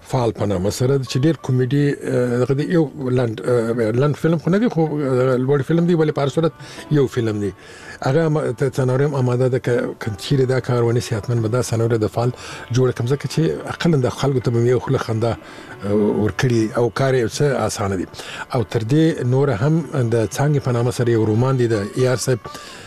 فال په نامه سره چې ډیر کمیډي دغه یو لاند فلم خو نه دی خو لوړ فلم دی ولې په هر صورت یو فلم دی هغه ته سناریو آماده ده کنچیر دا کارونه سیاتمن به دا سناریو د فال جوړ کوم ځکه چې اقل د خلکو ته یو خله خندا ورکړي او کار یې څه اسانه دي او تر دې نور هم د څنګه په نامه سره یو رومان دی د ایار صاحب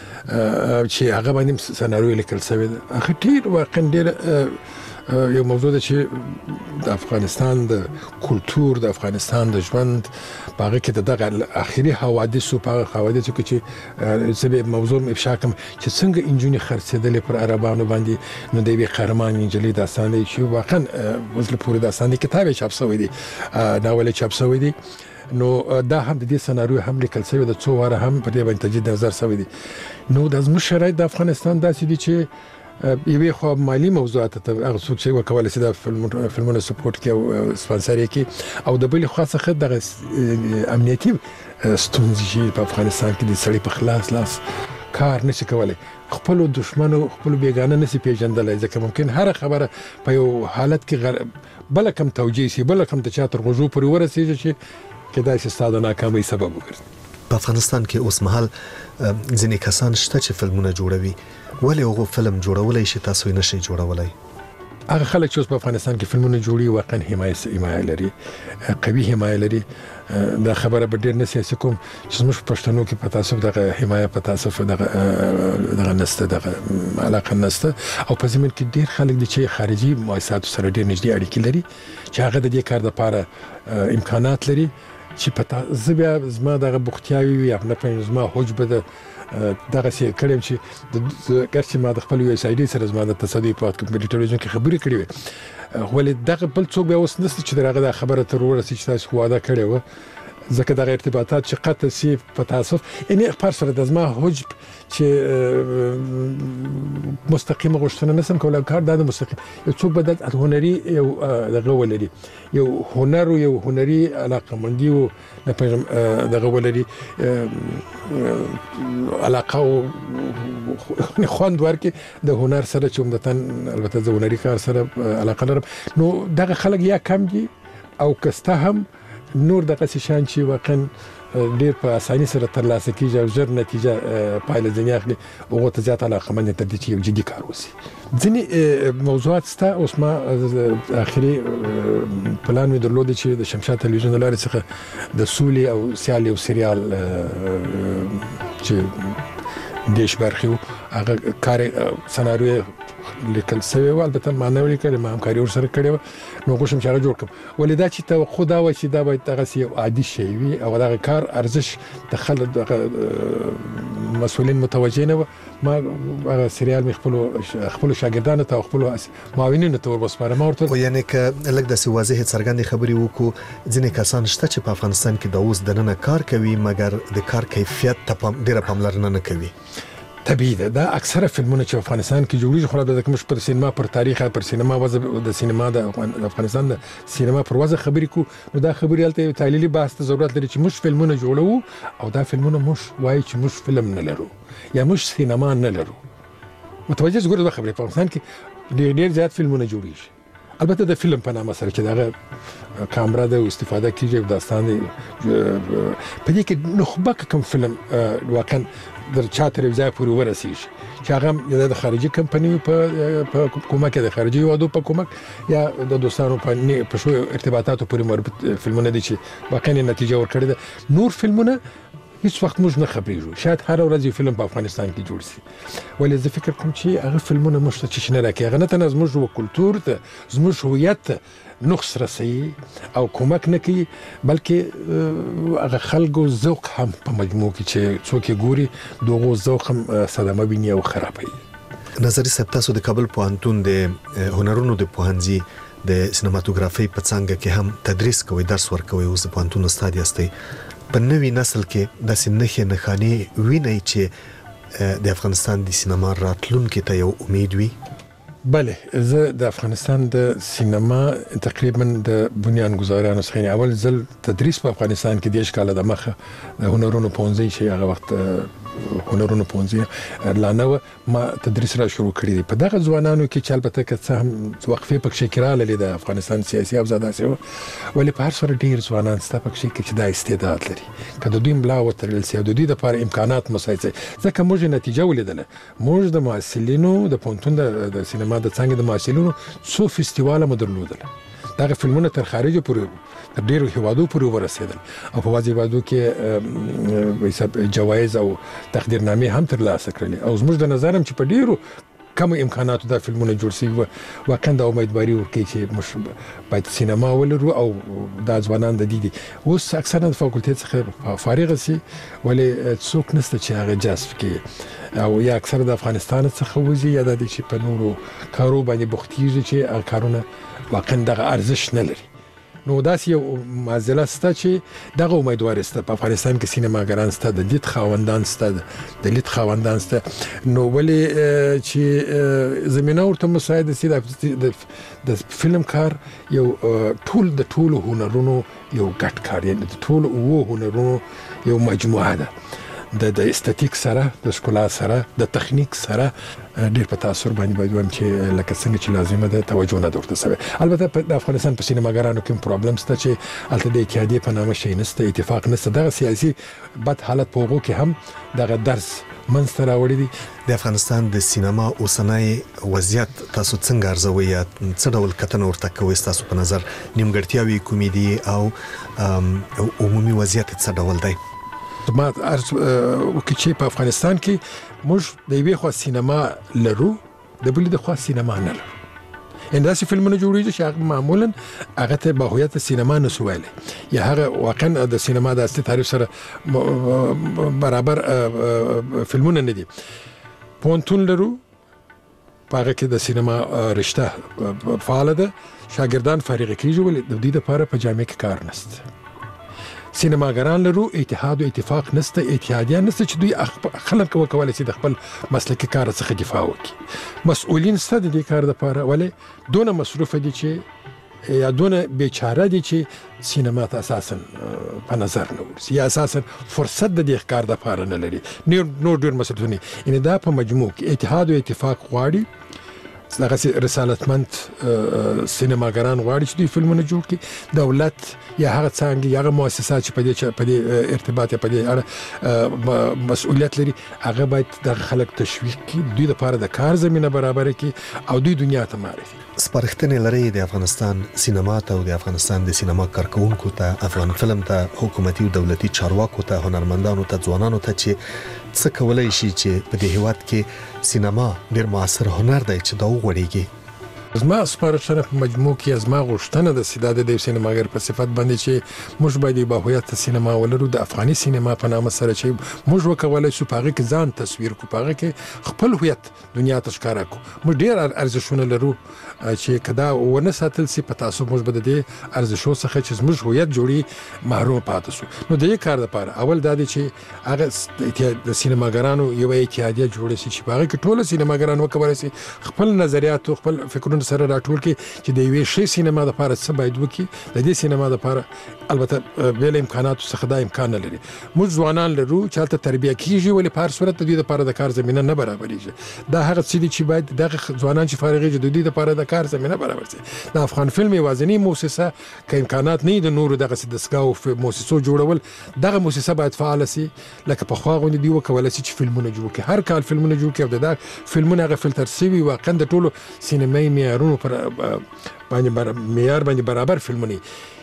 چې هغه باندې سناریو لیکل شوی دی هغه ډیر واقعا ډیر یو موضوع ده چې د افغانستان د کلچر د افغانستان د ژوند باغ کې دغه اخیری حوادثو په حوادثو کې چې سبب موضوع افشا کوم چې څنګه انجونی خرڅېدلې پر عربانو باندې نو د وی قهرمان انجلي داستان دی چې واقعا وزله پورې داستان دی کتاب چاپ شوی دی ناول چاپ شوی دی نو دا هم د دې سناریو هم لیکل شوی د څو واره هم په دې باندې تجدید نظر شوی دی نو د زموږ شرایط د افغانستان داسې دي چې یوه خو مالی موضوعات ته هغه څوک چې وکول شي د فلمونو سپورټ کې او سپانسري کې او د بل خاصه خد د امنیتي ستونزې په افغانستان کې د سړي په خلاص لاس کار نشي کولای خپل دښمنو خپل بیگانه نشي پیژندلای ځکه ممکن هر خبره په یو حالت کې بل کم توجیه شي بل کم د چاتر غوجو پر ورسیږي چې کدا چې ستاسو ناکامۍ سبب وګرځي په افغانستان کې اوس مهال ځینې کسان شته چې فلمونه جوړوي ولې هغه فلم جوړولای شي تاسو یې نشئ جوړولای هغه خلک چې په افغانستان کې فلمونه جوړي واقعا حمایت لري قوي حمایت لري دا خبره به ډیر نه سیاسي کوم چې موږ پښتنو کې په تاسو دغه حمایت په تاسو دغه نسته دغه علاقه نسته او په زمين کې ډیر خلک دي چې خارجي مؤسساتو سره ډیر نږدې اړیکې لري چې هغه د دې کار لپاره امکانات لري چې پتا زبیا زما دغه بوختیاوي یا نه پېژنم زما حجبه دغه څه کړم چې د ګرځي ما د خپل یو اس ای ډي سره زما د تصادیفات په ټلویزیون کې خبرې کړې وي ولې دغه بل څوک به اوس نسته چې دغه خبره تر ورسې چې تاسو واده کړې و ځکه دغه ارتباطات چې قطع سي په تاسف یعنی خبر سره د زما حجب چې مستقیم غوښتنه نسم کولای کار د مستقیم یو څوک به د هنري یو دغه ولري یو هنر او یو هنري علاقه مندي او نه پېژم دغه ولري علاقه او خوند ورکې د هنر سره چې عمدتاً البته د هنري کار سره علاقه لرم نو دغه خلک یا کم دي او کسته هم نور دغه شان چې واقعا ډیر په اساني سره ترلاسه کیږي او ژر نتیجه پایله ځنی اخلي او ته زیات علاقه مند تر دې چې یو جدي کار وسی ځینې موضوعات ستا اوس ما اخري پلان مې درلود چې د شمشاد تلویزیون لارې څخه د سولې او سیالي او سریال چې دیش برخیو هغه کار سناریو لیکل سوی و البته ما نه لیکل ما همکاري ورسره کړې و نو غوښم چې هغه جوړ کړم ولې دا چې توقع دا و چې دا باید هغه یو عادي شی وي او دا کار ارزش د خلک مسؤلین متوجه نه و ما هغه سریال مې خپل شاګردانو ته خپل معاونینو ته ورسپارم ورته یعنی که لږ د واضح څرګندې خبرې وکړو ځینې کسان شته چې په افغانستان کې د اوس دننه کار کوي مګر د کار کیفیت ته ډیره پاملرنه نه کوي طبيعي ده اکثره فلمونه چې افغانستان کې جوړیږي خو د کوم پر سینما پر تاریخ پر سینما وځ د سینما د افغانستان د سینما پر وځ خبرې کو نو دا خبرې الته تحلیلي بحث ته ضرورت لري چې موږ فلمونه جوړو او دا فلمونه موږ وایي چې موږ فلم نه لرو یا موږ سینما نه لرو متوجه زګور د خبرې په افغانستان کې ډېر زیات فلمونه جوړیږي البته د فلم په نامه سره چې دا کیمرا د استفاده کیږي داستان په دې کې نخبه کوم فلم واقعا در چاتر ځای پورې ورسیږي چې هغه د خارجي کمپنیو په کومک د خارجي وادو په کومک یا د دوستانو په شو ارتباطاتو پورې مربوط فلمونه دي چې واقعا نتیجه ورکړي ده نور فلمونه هیڅ وخت موږ نه خبرېږو شاید هر ورځ یو فلم په افغانستان کې جوړ شي ولې زه فکر کوم چې هغه فلمونه موږ ته چې نه راکې هغه نه ته زموږ کلچر ته زموږ هویت نقص رسي او کومک نه کوي بلکې هغه خلکو ذوق هم په مجموع کې چې څوک ګوري دغه ذوق هم صدمه ویني او خرابوي نظر سپتاسو د کابل پوهنتون د هنرونو د پوهنځي د سینماتوګرافي په څنګه کې هم تدریس کوي درس ورکوي اوس د پوهنتون استاد یاستئ په نوې نسل کې د نښانې ویني چې د افغانستان د سینما راتلونکي ته یو امید وي بله زه د افغانستان د سینما تقریبا د بنیانګذارانو څخه اول ځل تدریس په افغانستان کې د اشکال د مخه هنرونو پونځي چې هغه وخت هنرونو پونځي لا نو ما تدریس را شروع کړی دی. په دغه ځوانانو کې چې البته که څه هم وقفې پکې کراله لید افغانستان سیاسي ابزاده سي ولې په هر سره ډیر ځوانان ستا پکې چې دا استعداد لري کله دوی ملا وترل سي او دوی د لپاره امکانات مساعد ځکه موږ نتیجه ولیدله. موږ د محصلینو د پونتون د سینما د څنګه د محصلینو څو فستیواله مدرلودل. دغه فلمونه تر خارجه پورې تر ډیرو هیوادو پورې ورسېدل او په واځي هیوادو کې جوایز او تقدیرنامې هم ترلاسه کړلې او زموږ د نظرم چې په ډیرو کم امکاناتو دا فلمونه جوړ شي واقعا د امیدواري ورکوي چې موږ باید سینما ولرو او دا ځوانان د دي اوس اکثره د فاکولټې څخه فارغ سي ولې څوک نشته چې هغه جذب کړي او یا اکثره د افغانستان څخه وځي یا د دې چې په نورو کارو باندې بوختيږي چې هغه کارونه واقعا دغه ارزښت نه لري. نو داسې یو معضله سته چې دغه امیدواري سته په افغانستان کې سینماګران سته د لید خاوندان سته د لید خاوندان سته نو ولې چې زمينه ورته مساعده سي د فلم کار یو ټول هنرونو یو ګډ کار دی د ټول هنرونو یو مجموعه ده د استاتیک سره د ښکلا سره د تخنیک سره ډېر په تاثیر باندې وایم چې لکه څنګه چې لازمه ده توجه نه درته سوي. البته د افغانستان په سینماګرانو کې پرابلم شته چې البته د اتحادیې په نامه شي نشته اتفاق نشته دغه سیاسي بد حالت په وګو کې هم دغه درس منځته راوړی دی. د افغانستان د سینما اوسنۍ وضعیت تاسو څنګه ارزوي یا څه ډول کتنه ورته کوي تاسو په نظر نیمګړتیاوي کومې دي او عمومي وضعیت څه ډول دی؟ ما ارز وکړي په افغانستان کې موږ د یوې خوا سینما لرو د بلې د خوا سینما نه لرو. ان داسې فلمونه جوړیږي چې هغه معمولا هغه ته به هویت سینما نه سوایله یا هغه واقعا د سینما د اصلي تعریف سره برابر فلمونه نه دي. پونتون لرو هغه کې د سینما رشته فعال ده شاګردان فارغ کیږي ولې د دې لپاره په جامعه کې کار نشته. سینماګران لرو اتحاد او اتفاق نشته اتحادیه نشته چې دوی خلک وکولای شي د خپل مسلکي کار څخه دفاع وکړي. مسؤلین ست د دې کار لپاره ولې دونه مصروف دي چې یا دونه بیچاره دي چې سینما ته اساسا په نظر نه ورسي یا اساسا فرصت د دې کار لپاره نه لري. نور ډیر مسؤلین ان دا په مجموع کې اتحاد او اتفاق غواړي. دغه رسالتمند سینماګران غواړي چې دوی فلمونه جوړ کړي. دولت یا هغه څنګه یا هغه مؤسسات چې په دې ارتباط په دې اړه مسؤلیت لري هغه باید د خلک تشویق کړي دوی لپاره د کار زمينه برابر کړي او دوی دنیا ته معرفي. سپارښتنې لري د افغانستان سینما ته او د افغانستان د سینما کارکونکو ته افغان فلم ته حکومتي او دولتي چارواکو ته هنرمندانو ته ځوانانو ته چې څه کولای شي چې په دې هیواد کې سینما ډېر معاصر هنر دی چې دا وغوړېږي. زما سپارښتنه په مجموع کې زما غوښتنه د سیداد د سینماګر په صفت باندې چې موږ باید به هویت سینما ولرو د افغاني سینما په نامه سره چې موږ وکولای شو په هغه کې ځان تصویر کو په هغه کې خپل هویت دنیا ته ښکارا کو. موږ ډېر ارزښتونه لرو چې کدا ونه ساتل سي په تاسو موږ به د ارزښتو څخه چې موږ هویت جوړي محروم پاتې شو. نو د یو کار لپاره اول دا دی چې هغه د سینماګرانو یو اتحادیه جوړه شي چې په هغه کې ټول سینماګران وکولای شي خپل نظریات او خپل فکرونه سره راټول کړي چې د یوې شی سینما لپاره څه باید وکړي. د دې سینما لپاره البته بیل امکاناتو څخه دا امکان نه لري. موږ ځوانان لرو چې حالت تربیه کیږي ولې په هر صورت د دې لپاره د کار زمينه نه برابرېږي. دا هغه څه دي چې باید دغه ځوانان چې فارغ دي د دې لپاره د کار زمينه برابر شي. د افغان فلم وازنی مؤسسه کې امکانات نه د نورو دغه دستګاو او مؤسسو جوړول دغه مؤسسه باید فعال شي لکه په خوا غونډې دی وکولای شي چې فلمونه جوړ کړي. هر کال فلمونه جوړ کړي او دا فلمونه غو فلټر سوي واقعا د ټولو سینمایي معیارونو پر باندې معیار باندې برابر فلمونه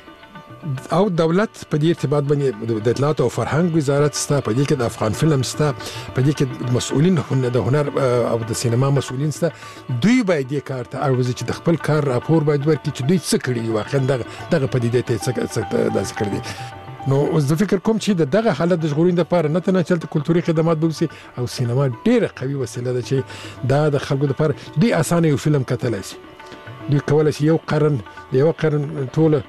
او دولت په دې ارتباط باندې د اطلاعات او فرهنګ وزارت ستا په دې کې د افغان فلم ستا په دې کې مسؤلین د هنر او د سینما مسؤلین ستا دوی باید یې کار ته اړوځي چې د خپل کار راپور باید ورکړي چې دوی څه کړي واقعا دغه پدیدې ته څه کړي. نو زه فکر کوم چې دغه حالت د ژغورنې لپاره نه تنه چلته کلتوري خدمات بوسي او سینما ډیره قوي وسیله ده چې دا د خلکو لپاره ډیر اسانه یو فلم کتلای شي. دوی کولای شي یو قرن ټول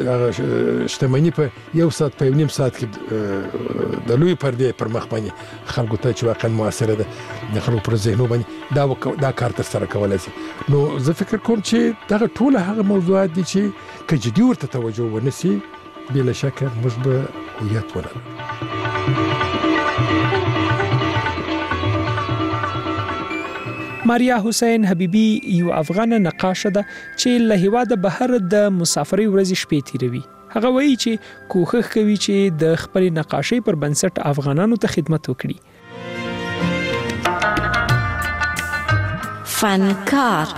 شتمنۍ په یو ساعت په نیم ساعت کې د لوی پردې پر مخ باندې خلکو ته چې واقعا موثره ده د خلکو پر ذهنو باندې دا کار تر سره کولای شي. نو زه فکر کوم چې دغه ټول هغه موضوعات دي چې که جدي ورته توجه ونشي بلا شک موږ به هویت ولرو. ماریا حسین حبیبی یو افغان نقاشه ده چې له هیواده بهر د مسافرۍ ورځې شپې تیروي. هغه وایي چې کوښښ کوي چې د خپل نقاشۍ پر بنسټ افغانانو ته خدمت وکړي. فنکار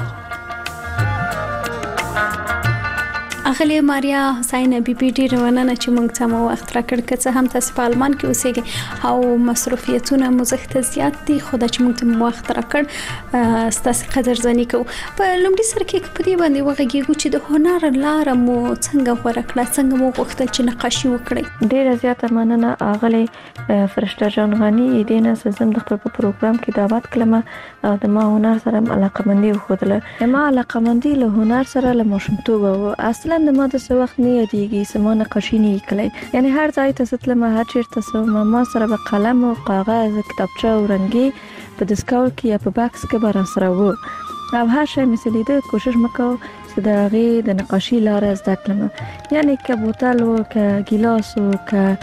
اغلی ماریا حسین حبیبی ډیره مننه چې موږ ته مو وخت راکړ. که څه هم تاسو په آلمان کې اوسېږئ او مصروفیتونه مو زښته زیات دي، خو دا چې موږ ته مو وخت راکړ ستاسو قدرداني کوو. په لومړي سر کې په دې باندې وغږیږو چې د هنر لاره مو څنګه غوره کړه، څنګه مو غوښتل چې نقاشي وکړئ؟ ډیره زیاته مننه اغلی فرشته جان غنی دې نه سم د خپل پروګرام کې دعوت کړم او د ما هنر سره علاقمندي وښودله. ما علاقمندي له هنر سره له ماشومتوبه و. اصلا د ما د څه وخت نه یادېږي چې ما نقاشي نه کړې، یعنی هر ځای ته تلم، هر چیرته څه ما سره به قلم او کاغذ کتابچه او رنګي په دستکاو کې یا په باکس کې به راسره و او هر شی مې چې لیده کوشش مکو چې د هغې د نقاشي لاره زده کړم. یعنی که بوتل و که ګیلاس و که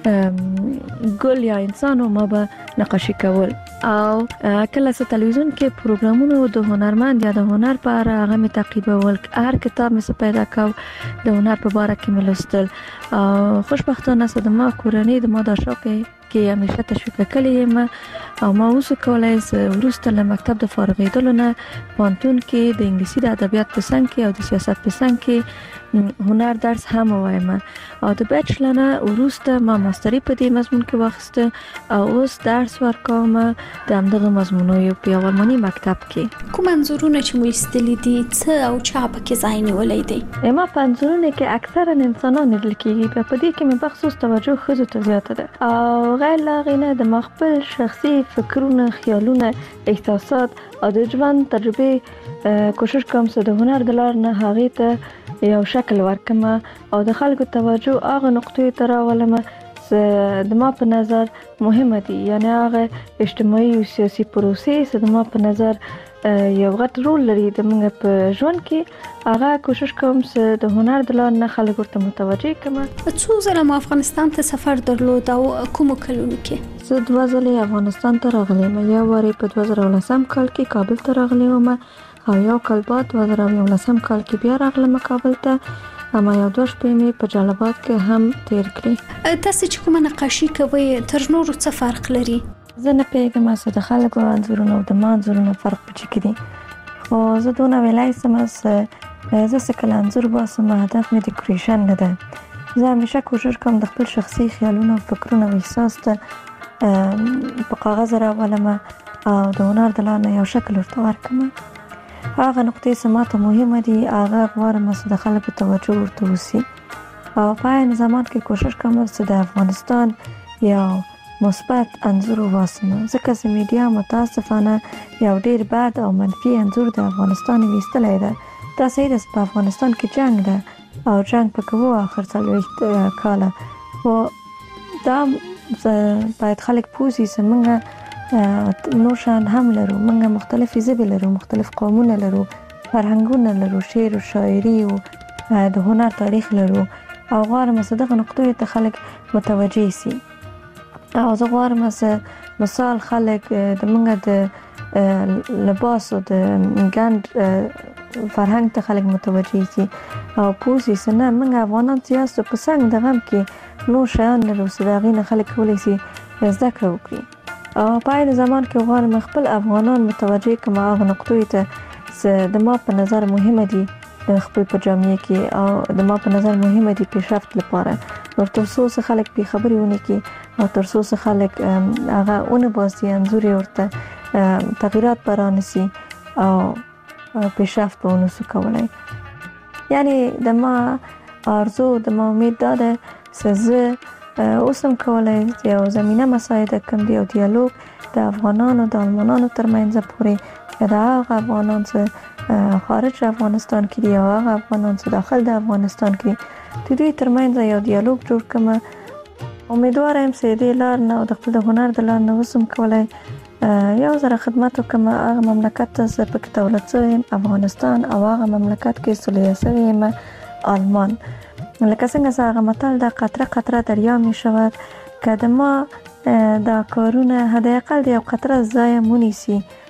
ګل یا انسان و ما به نقاشي کول. او کله چې تلویزیون کې پروګرامونه د هنرمند یا د هنر په اړه هغه مې تعقیبول، هر کتاب مې پیدا کاو د هنر په باره کې مې لوستل. خوشبختانه چې د ما کورنۍ د ما د شوق کې همیشه تشویق کړې یم او ما اوس کولای چې وروسته له مکتب د فارغېدلو نه پوهنتون کې د انګلیسي د ادبیات په څنګ کې او د سیاست په څنګ کې هنر درس هم وایم او د بیچلر نه وروسته ما ماستري په دې مضمون کې واخیسته او اوس درس ورکوم د همدغه مضمونو په آلماني مکتب کې. کوم انځورونه چې مو ایستلي دي څه او چا پکې ځای نیولی دی؟ ما په انځورونو کې اکثرا انسانان لیدل کېږي، په دې کې مې بخصوص توجه ښځو ته زیاته ده او غیر له هغې نه د ما خپل شخصي فکرونه، خیالونه، احساسات او د ژوند تجربې کوشش کوم چې د هنر د لارې نه هغې ته یو شکل ورکم او د خلکو توجه هغه نقطې ته راولم چې د ما په نظر مهمه دي، یعنی هغه اجتماعي او سیاسي پروسې چې د ما په نظر یو غټ رول لري د موږ په ژوند کې. هغه کوشش کوم چې د هنر د لارې نه خلک ورته متوجه کړم. څو ځله مو افغانستان ته سفر درلود او کومو کلونو کې؟ زه 2 ځلې افغانستان ته راغلی یم. یو وارې په 2019 کال کې کابل ته راغلی وم او یو کال بعد 2019 کال کې بیا راغلم کابل ته. اما یو 2 شپې مې په جلال آباد کې هم تیر کړې. تاسو چې کومه نقاشي کوئ تر نورو څه فرق لري؟ زه نه پوهېږم چې د خلکو انځورونه او د ما انځورونه فرق پکې کې دي، خو زه دونه ویلی شم چې زه چې کله انځور باسم هدف مې ډیکوریشن نه ده. زه همیشه کوشش کوم د خپل شخصي خیالونه او فکرونه او احساس ته په کاغذ راولم او د هنر د لارې نه یو شکل ورته ورکړم. هغه نقطې چې ماته مهمه دي هغه غواړم چې د خلکو توجه ورته وشي او په عین زمان کې کوشش کوم چې د افغانستان یو مثبت انځور وباسم، ځکه چې میډیا متاسفانه یو ډیر بد او منفي انځور د افغانستان ویستلی ده. دا صحیح ده چې په افغانستان کې جنگ ده او جنگ پکې و آخر 40 کاله، خو دا باید خلک پوه شي چې موږ نور شیان هم لرو، موږ مختلفې ژبې لرو، مختلف قومونه لرو، فرهنګونه لرو، شعر و شاعري او د هنر تاریخ لرو او غواړم چې دغه نقطو ته خلک متوجه شي. او زه غواړم چې مثال خلک د موږ د لباس او د ګنډ فرهنګ ته خلک متوجه شي او پوه شي چې نه موږ افغانان چې یاستو په څنګ د غم کې نور شیان لرو چې د هغې نه خلک کولی شي زده کړه وکړي. او په عین زمان کې غواړم خپل افغانان متوجه کړم هغه نقطو ته چې د ما په نظر مهمه دي خپل په جامعه کې او د ما په نظر مهمه دي پیشرفت لپاره، نو تر څو چې خلک بې خبرې ونه کړي او تر څو چې خلک هغه ونه باسي انځور یې ورته تغییرات به رانسي او پیشرفت به ونه شو کولی. یعنی د ما آرزو د ما امید دا ده چې زه اوس هم کولی یو زمینه مساعده کړم د یو دیالوګ د افغانانو د آلمانانو ترمنځ پورې، یا د هغه افغانان چې خارج افغانستان کې دي او هغه افغانان چې داخل د افغانستان کې دي، د دوی ترمنځ یو دیالوګ جوړ کړم. امیدواره یم چې دې لار نه او د خپل هنر د لار نه اوس هم کولی یو ځل خدمت وکړم هغه مملکت ته چې پکې دولت شوی یم افغانستان او هغه مملکت کې صلحیه شوی یم آلمان. لکه څنګه چې هغه متل ده قطره قطره دریا می شود، که د ما دا کارونه حداقل د یو قطره ځای مونیسي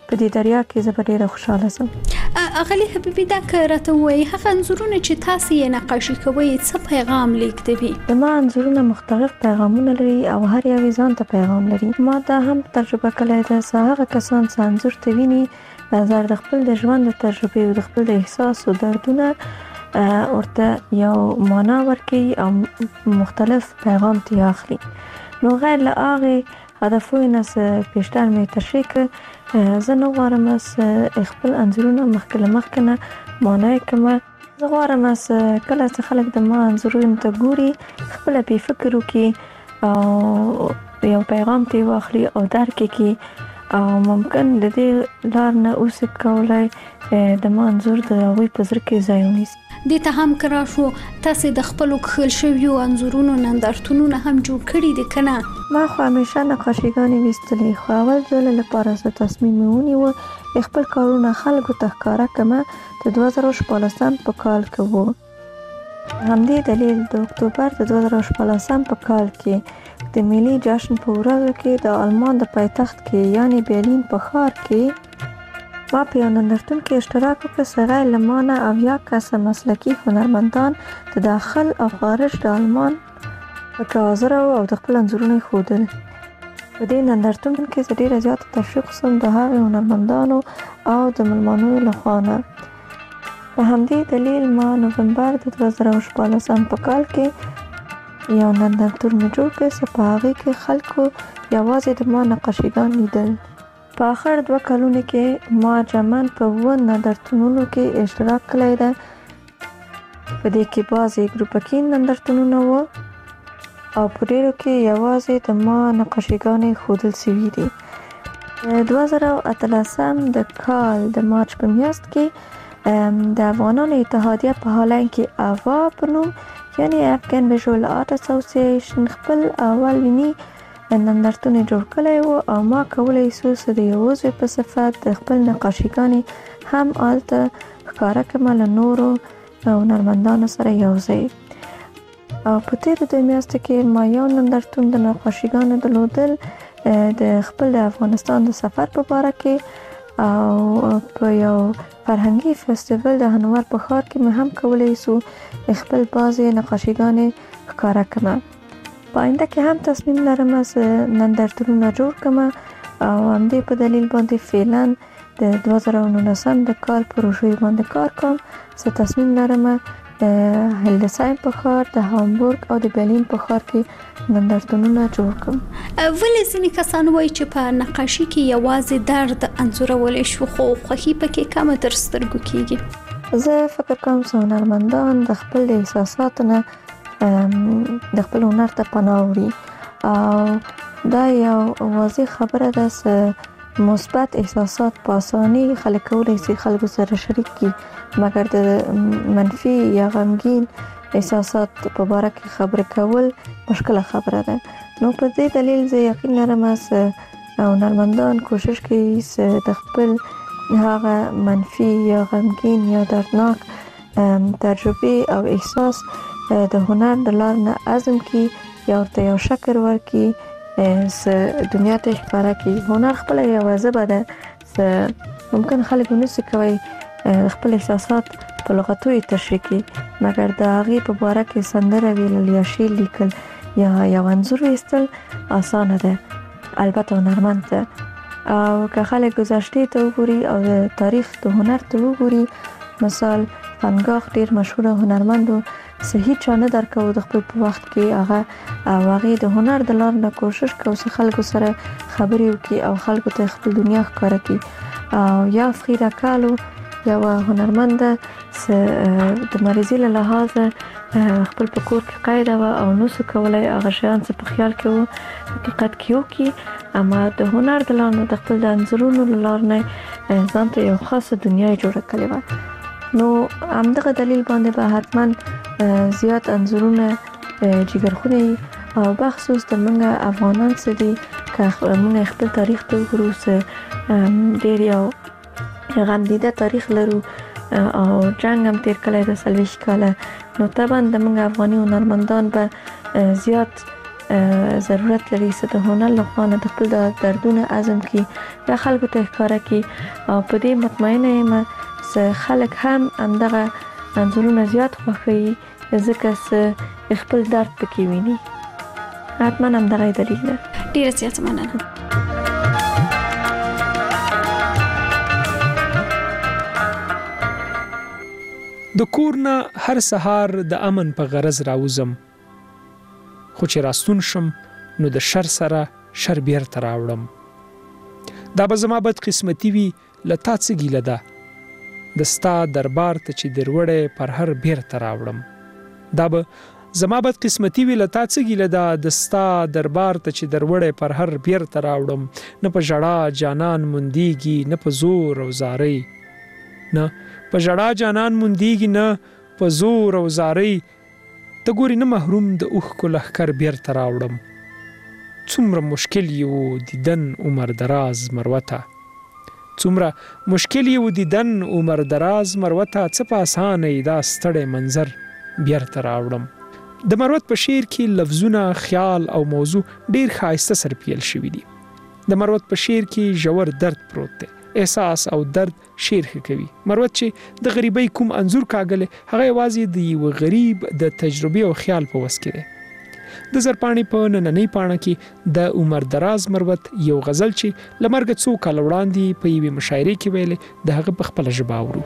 په دې دریا کې زه به ډېره خوشحاله سم. اغلی حبیبي دا که راته وایي هغه انځورونه چې تاسو یې نقاشي کوئ څه پیغام لیږدوي؟ زما انځورونه مختلف پیغامونه لري او هر یو یې ځان ته پیغام لري. ما دا هم تجربه کړې ده چې هغه کسان چې انځور ته ویني نظر د خپل د ژوند د تجربې او د خپل د احساس او دردونه ورته یو معنا ورکوي او مختلف پیغام تی اخلي. نو غیر له هغې هدفونه چې پیشتر مې تشریح کړ زه نه غواړم چې خپل انځورونه مخکې له مخکې نه معنا یې کړم. زه غواړم چې کله چې خلک د ما انځورونو ته ګوري خپله بې فکر وکړي او یو پیغام تی واخلي او درک یې کړي او ممکن د دې لار نه اوسې کولی د ما انځور د هغوی په زړه کې ځای ونیسي. دې ته هم کرا شو تاسو د خپلو کښل شویو انځورونو نندارتونونه هم جوړ کړي دي که نه؟ ما خو همیشه نقاشیګانې ویستلې خو اول ځل لپاره زه تصمیم مې ونیوه خپل کارونه خلکو ته ښکاره کړمه د 2014 په کال کې و. همدې دلیل د اکتوبر د 2014 په کال کې د ملي جشن په ورځو کې د آلمان د پایتخت کې یعنی برلین په ښار کې ما په یو نندارتون کې اشتراک وکړ چې غیر له ما نه 70 کسه مسلکي هنرمندان د داخل او خارج د آلمان پکې حاضر او د خپل انځورونه یې ښودل. په دې نندارتون کې زه ډېره زیاته تشویق شوم د هغې هنرمندانو او د مېلمنو لخوا نه. په همدې دلیل ما نومبر د 2014 په کال کې یو نندارتون مې جوړ کړ چې په هغې کې خلکو یوازې د ما نقاشیګان لیدل. په آخر 2 کلونو کې ما جمعاً په 7 نندارتونونو کې اشتراک کړی ده. په دې کې بعضې ګروپکي نندارتونونه وو او په ډېرو کې یوازې د ما نقاشیګانې ښودل شوي دي. 2018 د کال د مارچ په میاشت کې د افغانانو اتحادیه په هالند کې اوا په نوم یعنی افغان ویژوال آرت اسوسییشن خپل اولنی نندارتون جوړ کړی و او ما کولی شو چې د یو عضو په صفت د خپل نقاشیګانې هم هلته ښکاره کړم له نورو هنرمندانو سره یو ځای. او په تېرو 2 میاشتو کې ما یو نندارتون د نقاشیګانو درلودل د خپل د افغانستان د سفر په باره کې او په یو فرهنګي فستیوال د هنوار په ښار کې مې هم کولی شو خپل بعضې نقاشیګانې ښکاره کړم. په آینده کې هم تصمیم لرم چې نندارتونونه جوړ کړم او همدې په دلیل باندې فعلا د 2019 د کال پروژې باندې کار کوم چې تصمیم لرم د هلدسایم په ښار د هامبورګ او د برلین په ښار کې نندارتونونه جوړ کړم. ولې ځینې کسان وایي چې په نقاشي کې یوازې درد انځورولی شو خو خوښي پکې کمه تر سترګو کېږي؟ زه فکر کوم چې هنرمندان د خپل د احساساتو نه د خپل هنر ته پناه وړي او دا یو واضح خبره ده چې مثبت احساسات په اسانۍ خلک کولی شي خلکو سره شریک کړي مګر د منفي یا غمګین احساسات په باره کې خبرې کول مشکله خبره ده. نو په دې دلیل زه یقین لرم چې هنرمندان کوشش کوي چې د خپل هغه منفي یا غمګین یا دردناک تجربې او احساس د هنر د لارې نه عزم کړي یا ورته یو شکل ورکړي چې دنیا ته ښکاره کړي. هنر خپله یوه ژبه ده چې ممکن خلک ونشي کوی خپل احساسات په لغتو یې تشریح کړي مګر د هغې په باره کې سندره ویل یا شعر لیکل یا یو انځور ویستل اسانه ده البته هنرمند ته. او که خلک گذشتې ته وګوري او د تاریخ د هنر ته وګوري مثال فنګاخ ډېر مشهوره هنرمند و چې هیچا نه درکوو د خپل په وخت کې هغه او هغې د هنر د لارې نه کوشش کوو چې خلکو سره خبرې وکړي او خلکو ته خپل دنیا ښکاره کړي. او یا فریدا کالو یوه هنرمنده چې د مریضۍ له لحاظه خپل په کور کې قیده وه او نسو کولی هغه شیان چې په خیال کې وو حقیقت کې وکړي اما د هنر د لارې نه د خپل د انځورونو له لارې نه ځان ته یو خاصه دنیا یې جوړه کړې وه. نو همدغه دلیل باندې به حتما زیات انځورونه جګرخونه او بخصوص د موږ افغانان څه دي که موږ خپل تاریخ ته وګورو چې ډېر یو غمدیده تاریخ لرو او جنګ هم تیر کړی د 40 کاله نو طبعا د موږ افغاني هنرمندان به زیات ضرورت لري چې د هنر لخوا نه د خپل دردونه عزم کړي یا خلکو ته ښکاره کړي او په دې مطمئنه یم چې خلک هم همدغه انځورونه زیات خوښوي ځکه چې خپل درد پکې ویني. حتما همدغه دلیل ده. ډیره زیاته مننه. د کور نه هر سهار د امن په غرض راوزم، خو چې راستون شم نو د شر سره شر بیرته راوړم. دا به زما بد قسمتي وي له تا څه ګیله ده، د ستا دربار ته چې دروړی پر هر بیرته راوړم. دا به زما بد قسمتي وي له تا څه ګیله ده، د ستا دربار ته چې دروړی پر هر بیرته راوړم. نه په ژړا جانان موندېږي نه په زور او زارۍ، نه په ژړا جانان موندېږي نه په زور او زارۍ. ته ګورې نه محروم د اوښکو لښکر بیرته راوړم. څومره مشکل یې و دیدن عمر دراز مروته، څومره مشکل یې و دیدن عمر دراز مروته، څه په اسانه یې دا ستړی منظر بیرته راوړم. د مروت په شعر کې لفظونه، خیال او موضوع ډیر ښایسته سرپیل شوي دي. د مروت په شعر کې ژور درد پروت دی، احساس او درد شعر ښه کوي. مروت چې د غریبۍ کوم انځور کاږلی هغه یوازې د یو غریب د تجربې او خیال په وس کې دی. د زرپاڼې په نننۍ پاڼه کې د عمر دراز مروت یو غزل چې له مرګه څو کاله وړاندې په یوې مشاعرې کې ویلې د هغه په خپله ژبه اورو.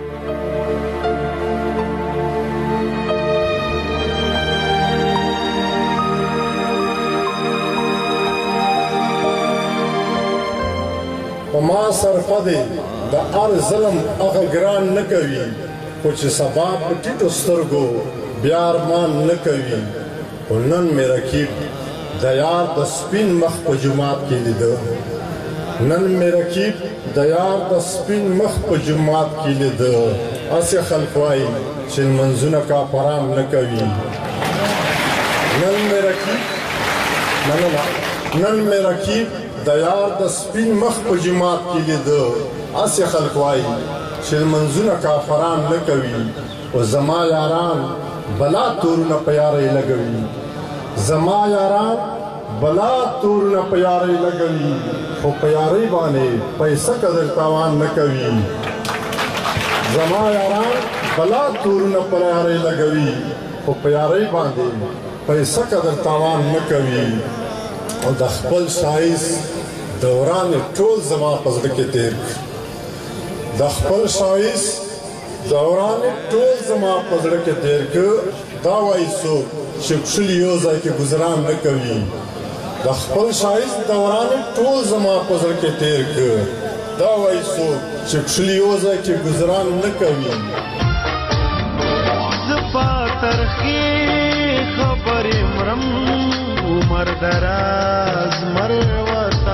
ما صرفه دی د هر ظلم هغه ګران نه کوي، خو چې سبا په ټیټو سترګو بیا ارمان نه کوي. خو نن مې رقیب د یار د سپین مخ په جومات کې لیده، نن مې رقیب د یار د سپین مخ په جومات کې لیده. هسې خلک وایي چې لمنځونه کافران نه کوي. نن مې رقیب د یار د سپین مخ په جومات کې لیده، هسې خلک وایي چې لمنځونه کافران نه کوي. او زما یاران بلا تورونه په یارۍ لګوي، زما یاران بلا تورونه په یارۍ لګوي، خو په یارۍ باندې پیسه قدر تاوان نه کوي. زما یاران بلا تورونه په یارۍ لګوي، خو په یارۍ باندې پیسه قدر تاوان نه کوي. او د خپل ښایست دوران ټول زما په زړه کې تېر کړ، د خپل ښایست دوران ټول زما په زړه کې تېر کړ. دا وایي څوک چې کښلي یو ځای کې ګزران نه کوي، د خپل ښایست دوران ټول زما په زړه کې تېر کړ. دا وایي څوک چې کښلي یو ځای کې گزران نه کوي. زپا ترخی خبر مرم عمر دراز مروتا،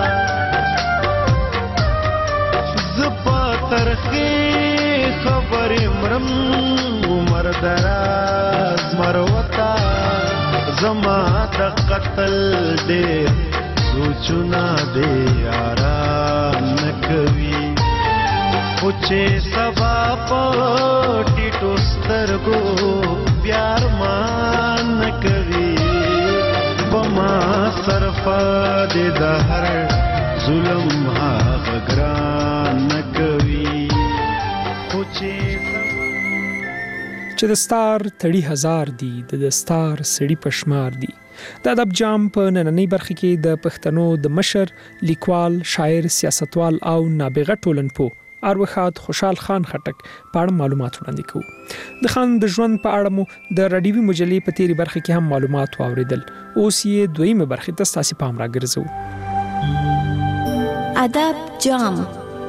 زپا ترخی خبر مرم عمر دراز مروتا، زما د قتل ډیر سوچونه دې آرام نه کوي، خو چې سبا په ټیټو سترګو بیا ارمان نه کوي، په ما صرفه دې د هر ظلم هغه ګران نه کوي، خو چې د ستار تړي هزار دي د دستار سړي پشمار دي. د ادب جام په نننۍ برخه کې د پښتنو د مشر، لیکوال، شاعر، سیاستوال او نابغه ټولنپوه اروښاد خوشحال خان خټک په اړه معلومات وړاندې کوو. د خان د ژوند په اړه مو د راډیوي مجلې په تیری برخه کې هم معلومات واوریدل. اوس یې دویمه برخه ته ستاسو پام راګرځو. ادب جام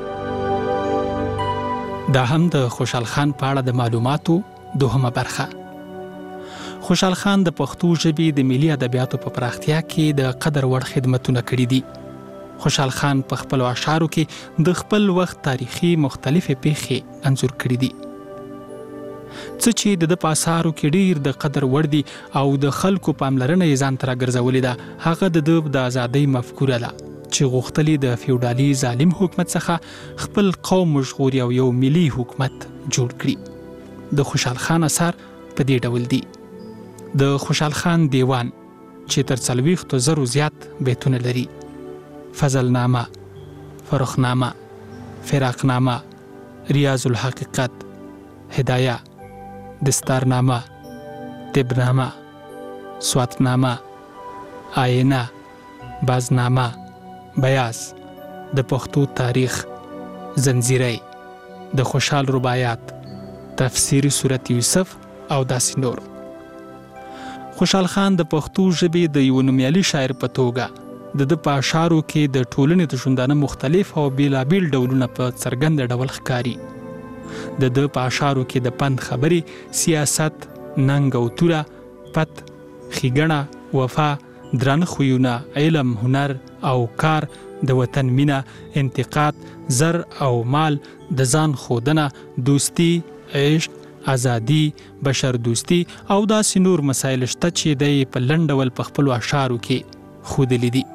دا هم د خوشحال خان په اړه د معلوماتو دوهمه برخه. خوشحال خان د پښتو ژبې د ملي ادبیاتو په پراختیا کې د قدر وړ خدمتونه کړي دي. خوشحال خان په خپل اشعارو کې د خپل وخت تاریخي مختلفې پیښې انځور کړي دي. څه چې د په اثارو کې ډیر د قدر وړ دي او د خلکو پاملرنه یې ځان ته راګرځولې ده، هغه د ازادۍ مفکوره ده چې غوښتلې د فیوډالي ظالم حکومت څخه خپل قوم ژغوري او یو ملي حکومت جوړ کړي. د خوشحال خان اثار په دې ډول دي: د خوشحال خان دیوان، چې تر 40,000 زیات بیتونه لري. فضلنامه، فرخنامه، فراقنامه، ریاض الحقیقت، هدایه، دستارنامه، طبنامه، سواتنامه، آینه، بازنامه، بیاس، د پښتو تاریخ، زنجیري، د خوشحال رباعیات، تفسیری سورت یوسف او داسې نور. خوشحال خان د پښتو ژبې د یو نومیالي شاعر په توګه د په اشعارو کې د ټولنې د ژوندانه مختلف او بیلابیل ډولونه په څرګند ډول ښکاري. د په اشعارو کې د پند خبرې، سیاست، ننګ او توره، پت، ښېګڼه، وفا، درانه خویونه، علم، هنر او کار، د وطن مینه، انتقاد، زر او مال، د ځان ښودنه، دوستی، عشق، ازادي، بشر دوستی او داسې نور مسایل شته چې دی په لنډ ډول په خپلو اشعارو کې ښودلي دي.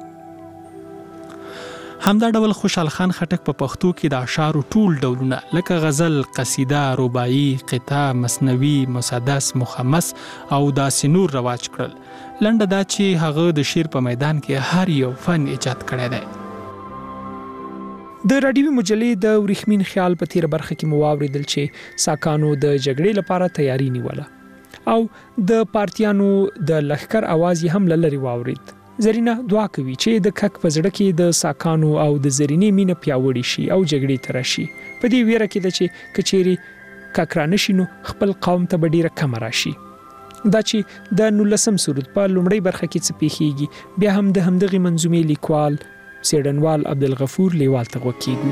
همدا ډول خوشحال خان خټک په پښتو کې د اشعارو ټول ډولونه لکه غزل، قصیده، رباعي، قطعه، مثنوي، مسدس، مخمس او داسې نور رواج کړل. لنډه دا چې هغه د شعر په میدان کې هر یو فن ایجاد کړی دی. د راډیوي مجلې د ورېښمین خیال په تیره برخه کې مو واورېدل چې ساکانو د جګړې لپاره تیاری نیوله او د پارتیانو د لښکر اواز یې هم له لرې واورېد. زرینه دعا کوي چې د کک په زړه کې د ساکانو او د زرینې مینه پیاوړې شي او جګړې ته راشي. په دې ویره کې ده چې که چیرې کک رانشي نو خپل قوم ته به ډېره کمه راشي. دا چې د 19 سرود په لومړۍ برخه کې څه پیښیږي بیا هم د همدغې منظومې لیکوال څېړنوال عبدالغفور لیوال ته غوږ کېږو.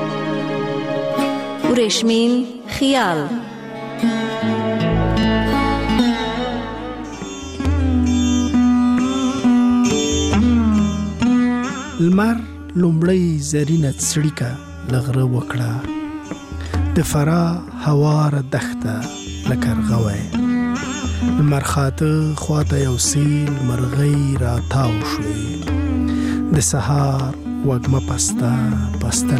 ورېښمین خیال. لمر لومړی زرینه څړیکه لغره وکړه، د فرا هواره دښته لکه رغوی، لمر خاته خواته یو سیل مرغۍ راتاو شوې، د سهار وږمه پسته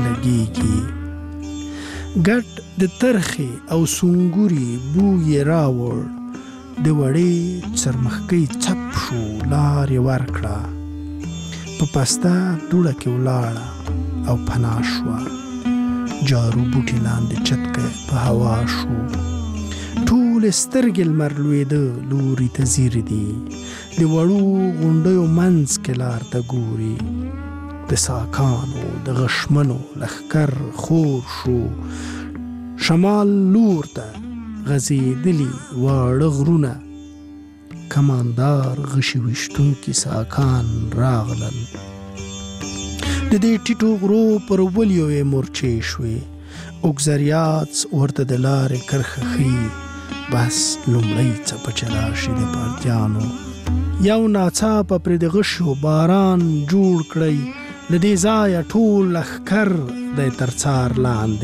لګیږي، ګډ د ترخې او سونګوري بو یې راوړ، د وړې څرمښکۍ څپ شو لار یې ورکړه، په پسته دوړه کې ولاړه او پناه شوه، جارو بوټي لاندې چتکی په هوا شو، ټولې سترګې لمر لوېده لوري ته ځیر دي، د وړو غونډیو منځ کې لار ته ګوري، د ساکانو د غشمنو لښکر خور شو، شمال لور ته غځېدلي واړه غرونه، کماندار غشي ویشتونکي ساکان راغلل، د دې ټیټو غرو پر ولیو یې مورچې شوې، اوګزریات ورته د لارې کرښه ښیي، بس لومړی څپه چې راشي د پارتیانو، یو ناڅاپه پرې د غشو باران جوړ کړی، له دې ځایه ټول لښکر دی تر څار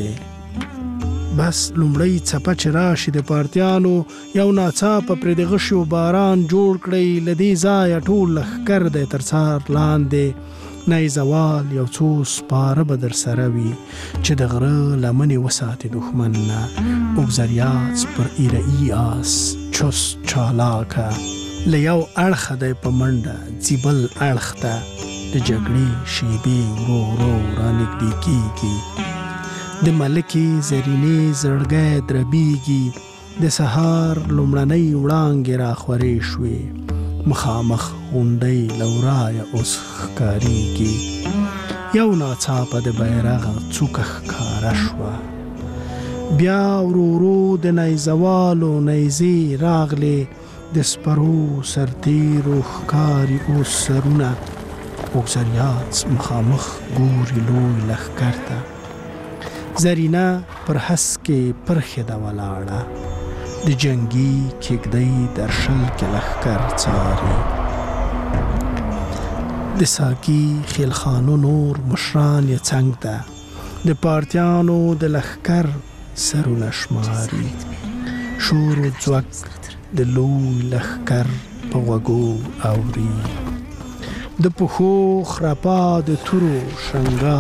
لاندې، بس لومړی څپه چې راشي د پارتیانو، یو ناڅاپه پرې د غشو باران جوړ کړی، له دې ځایه ټول لښکر دی تر څار لاندې، نه زوال یو څو سپاره به در سره وي، چې د غره لمنې وساتي دښمن نه، اوګزریات پر ایره‌ای آس چست چالاکه، له یو اړخه دی په منډه ځي بل اړخ ته، د جګړې شیبې ورو ورو رانږدې کېږي، د ملکې زرینې زړګی دربیږي، د سهار لومړنۍ وړانګې راخورې شوې، مخامخ غونډۍ له ورایه اوس ښکارېږي، یو ناڅاپه د بیرغ څوکه ښکاره شوه، بیا ورو ورو د نیزوالو نیزې راغلې، د سپرو سرتیرو ښکاري اوس سرونه، اوګزریات مخامخ ګوري لوی لښکر ته، زرینه پر هسکې پرخې ده ولاړه، د جنګي کېږدۍ در شل کې لښکر څاري، د ساقي خیلخانو نور مشران یې څنګ ته، د پارتیانو د لښکر سرونه شماري، شور و ځوک د لوی لښکر په غوږو اوري، د پښو خرپا د تورو شنګا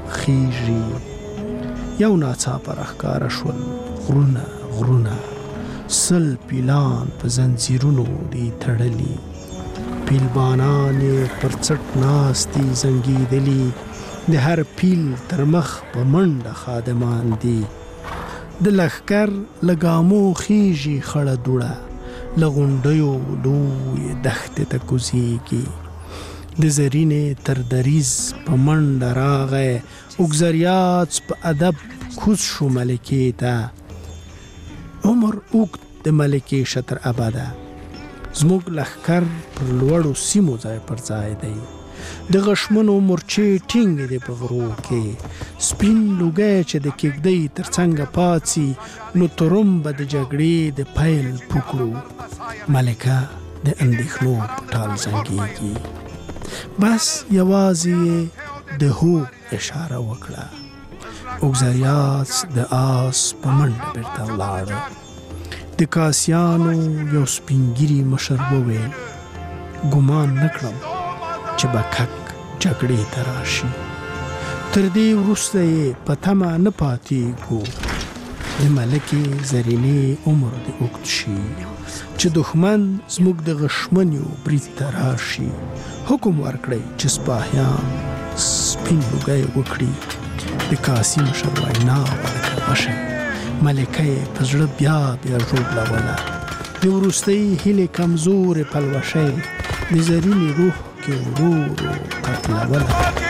خیږي، یو ناڅاپه راښکاره شول غرونه غرونه، سل پیلان په زنځیرونو دی تړلي، پیلبانان پر څټ ناستي زنګېدلي د هر پیل تر مخ په منډه خادمان دي د لښکر له ګامو خیژي خړه دوړه له غونډیو لویې دښتې ته کوزیږي د زرینې تر دریز په منډه راغی اوږزریاڅ په ادب کوز شو ملکې ته عمر اوږد د ملکې شتر ابده زموږ لښکر پر لوړو سیمو ځای پر ځای دی د غشمنو مورچې ټینګې دي په غرو کې سپین لوګی چې د کېږدۍ تر څنګه پاڅي نو ترم به د جګړې د پیل پوکړو ملکه د اندېښنو په ټال زنګېږي بس یوازې د هو اشاره وکړه اوږزریاڅ د آس په منډه بیرته ولاړه د کاسیانو یو سپینګیري مشر وویل ګمان نه کړم چې به کک جګړې ته راشي تر دې وروسته یې په تمه نه پاتېږو د ملکې زرینې عمر دې اوږد شي چې دښمن زموږ د غشمنیو برید ته راشي حکم ورکړئ چې سپاهیان سپین لوګی وکړي د کاسي مشر وینا ورته وشي ملکه یې په زړه بیا ژوبلوله د وروستۍ هیلې کمزورې پلوشۍ د زرینې روح کې ورو ورو قتلوله